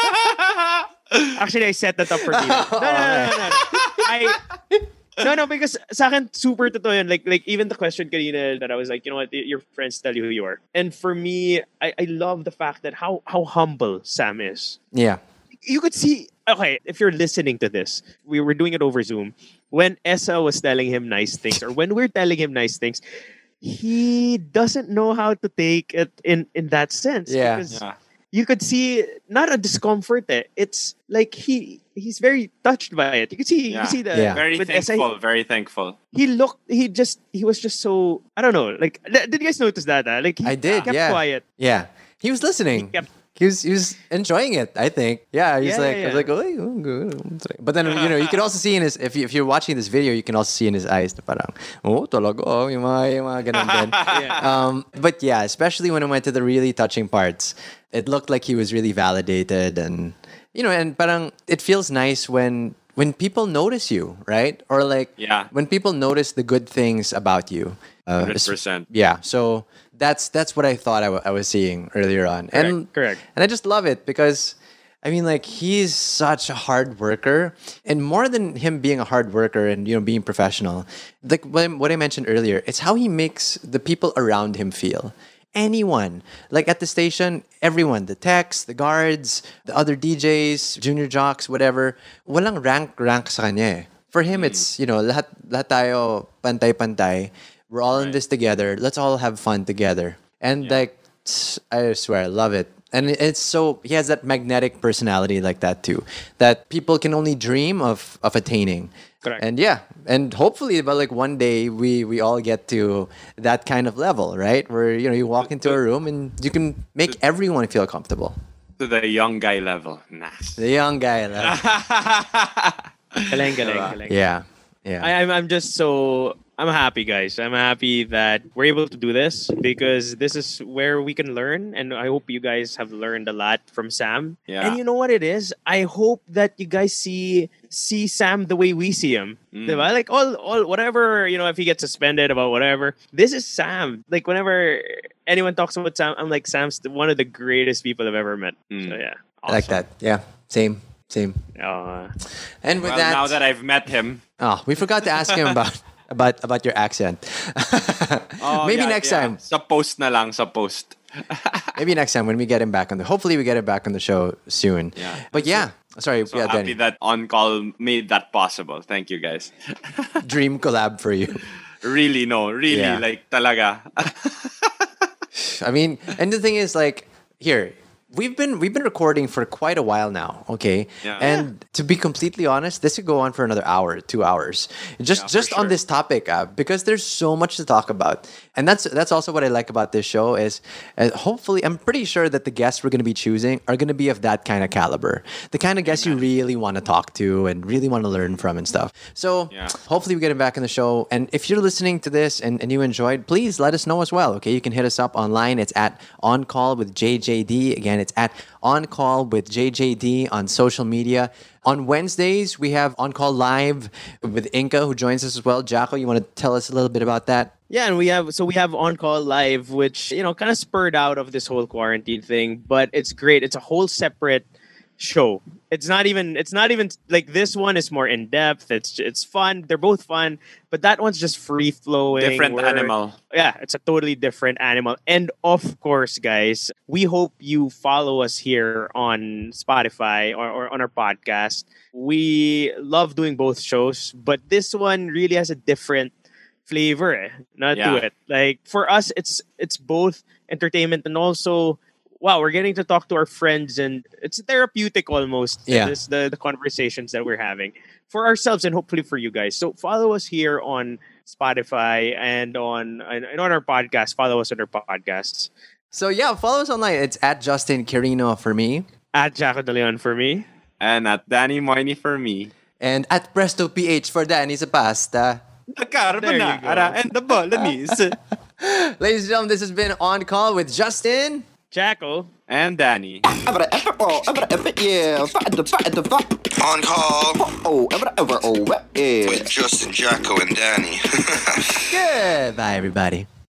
B: Actually, I set that up for you. No, no, no, no, no, no. I no, no, because sa akin super totoo yun. Like like even the question kanina that I was like, you know what, your friends tell you who you are. And for me, I, I love the fact that how how humble Sam is.
A: Yeah.
B: You could see, okay, if you're listening to this, we were doing it over Zoom. When Essa was telling him nice things, or when we're telling him nice things, he doesn't know how to take it in, in that sense.
A: Yeah.
B: Because
C: Yeah.
B: you could see not a discomfort. Eh. It's like he he's very touched by it. You could see, you
C: Yeah.
B: could see the
A: Yeah.
C: Very
B: with Essa,
C: thankful. Very thankful.
B: he looked. He just he was just so I don't know. Like did you guys notice that? ah? Like he
A: I did,
B: kept
A: yeah.
B: quiet.
A: Yeah. He was listening.
B: He kept-
A: He was, he was enjoying it, I think. Yeah, he was
B: Yeah,
A: like,
B: yeah,
A: I was
B: yeah.
A: like, oh, oh, good. But then, you know, you can also see in his, if, you, if you're watching this video, you can also see in his eyes, na parang, oh, talaga, oh, yung mga, yung mga ganun din. um, but yeah, especially when it went to the really touching parts, it looked like he was really validated and, you know, and parang, it feels nice when, when people notice you, right? Or like,
C: Yeah.
A: when people notice the good things about you. Uh,
C: one hundred percent.
A: yeah, so that's that's what I thought I, w- I was seeing earlier on, and
B: correct.
A: and I just love it because I mean, like he's such a hard worker, and more than him being a hard worker and you know being professional, like what I- what I mentioned earlier, it's how he makes the people around him feel. Anyone, like at the station, everyone, the techs, the guards, the other D Js, junior jocks, whatever, walang rank rank sa kanya. eh. For him, it's you know lahat lahat tayo pantay-pantay. We're all in this together. Let's all have fun together. And like, tss, I swear, I love it. And it's so he has that magnetic personality like that too, that people can only dream of of attaining.
B: Correct.
A: And yeah, and hopefully, but like one day we we all get to that kind of level, right? Where you know you walk into a room and you can make everyone feel comfortable.
C: To the young guy level. Nice.
A: The young guy, like,
B: Galing, galing, galing.
A: yeah, yeah.
B: I, I'm I'm just so I'm happy, guys. I'm happy that we're able to do this because this is where we can learn. And I hope you guys have learned a lot from Sam.
C: Yeah.
B: And you know what it is? I hope that you guys see see Sam the way we see him.
C: Mm.
B: Diba? Like all, all, whatever, you know, if he gets suspended about whatever, this is Sam. Like whenever anyone talks about Sam, I'm like, Sam's the- one of the greatest people I've ever met.
C: Mm.
B: So yeah.
A: I like that. Yeah, same, same.
B: Uh,
A: And with
C: Well,
A: that,
C: now that I've met him,
A: oh, we forgot to ask him about about about your accent.
C: oh,
A: Maybe
C: yeah,
A: next
C: yeah.
A: time.
C: Sa post na lang, sa post.
A: Maybe next time when we get him back on the. Hopefully, we get him back on the show soon.
C: Yeah.
A: But yeah, sorry.
C: So
A: yeah,
C: happy
A: Danny.
C: that On Call made that possible. Thank you, guys.
A: Dream collab for you.
C: Really, no. Really,
A: Yeah.
C: like, talaga.
A: I mean, and the thing is, like, here we've been we've been recording for quite a while now. Okay,
C: Yeah.
A: and to be completely honest, this could go on for another hour, two hours, just
C: Yeah, for
A: just on
C: sure.
A: this topic, uh, because there's so much to talk about, and that's that's also what I like about this show is, uh, hopefully, I'm pretty sure that the guests we're going to be choosing are going to be of that kind of caliber, the kind of guests you really want to talk to and really want to learn from and stuff. So
C: Yeah.
A: hopefully we get him back in the show. And if you're listening to this and, and you enjoyed, please let us know as well. Okay, you can hit us up online. It's at On Call with J J D. Again, it's at On Call with J J D on social media. On Wednesdays, we have On Call Live with Inca, who joins us as well. Jacko, you want to tell us a little bit about that?
B: Yeah, and we have so we have On Call Live, which you know kind of spurred out of this whole quarantine thing, but it's great. It's a whole separate show. It's not even it's not even like this one is more in depth. It's it's fun. They're both fun, but that one's just free flowing.
C: Different animal.
B: Yeah, it's a totally different animal. And of course, guys, we hope you follow us here on Spotify or, or on our podcast. We love doing both shows, but this one really has a different flavor eh, not
C: Yeah.
B: to it. Like for us, it's it's both entertainment and also wow, we're getting to talk to our friends and it's therapeutic almost.
A: Yeah.
B: This, the the conversations that we're having for ourselves and hopefully for you guys. So follow us here on Spotify and on and, and on our podcast. Follow us on our podcasts.
A: So yeah, follow us online. It's at Justin Quirino for me.
B: At Jaco De Leon for me.
C: And at Danny Moyni for me.
A: And at Presto P H for Danny sa pasta.
B: There you go.
C: And the Bolognese.
A: Ladies and gentlemen, this has been On Call with Justin.
B: Jaco.
C: And Danny.
E: Ever, ever, oh, ever, ever, yeah. Fight the fight the fight. On Call Oh, ever, ever, oh, yeah.
G: with Justin, Jacko, and Danny.
A: Goodbye, everybody.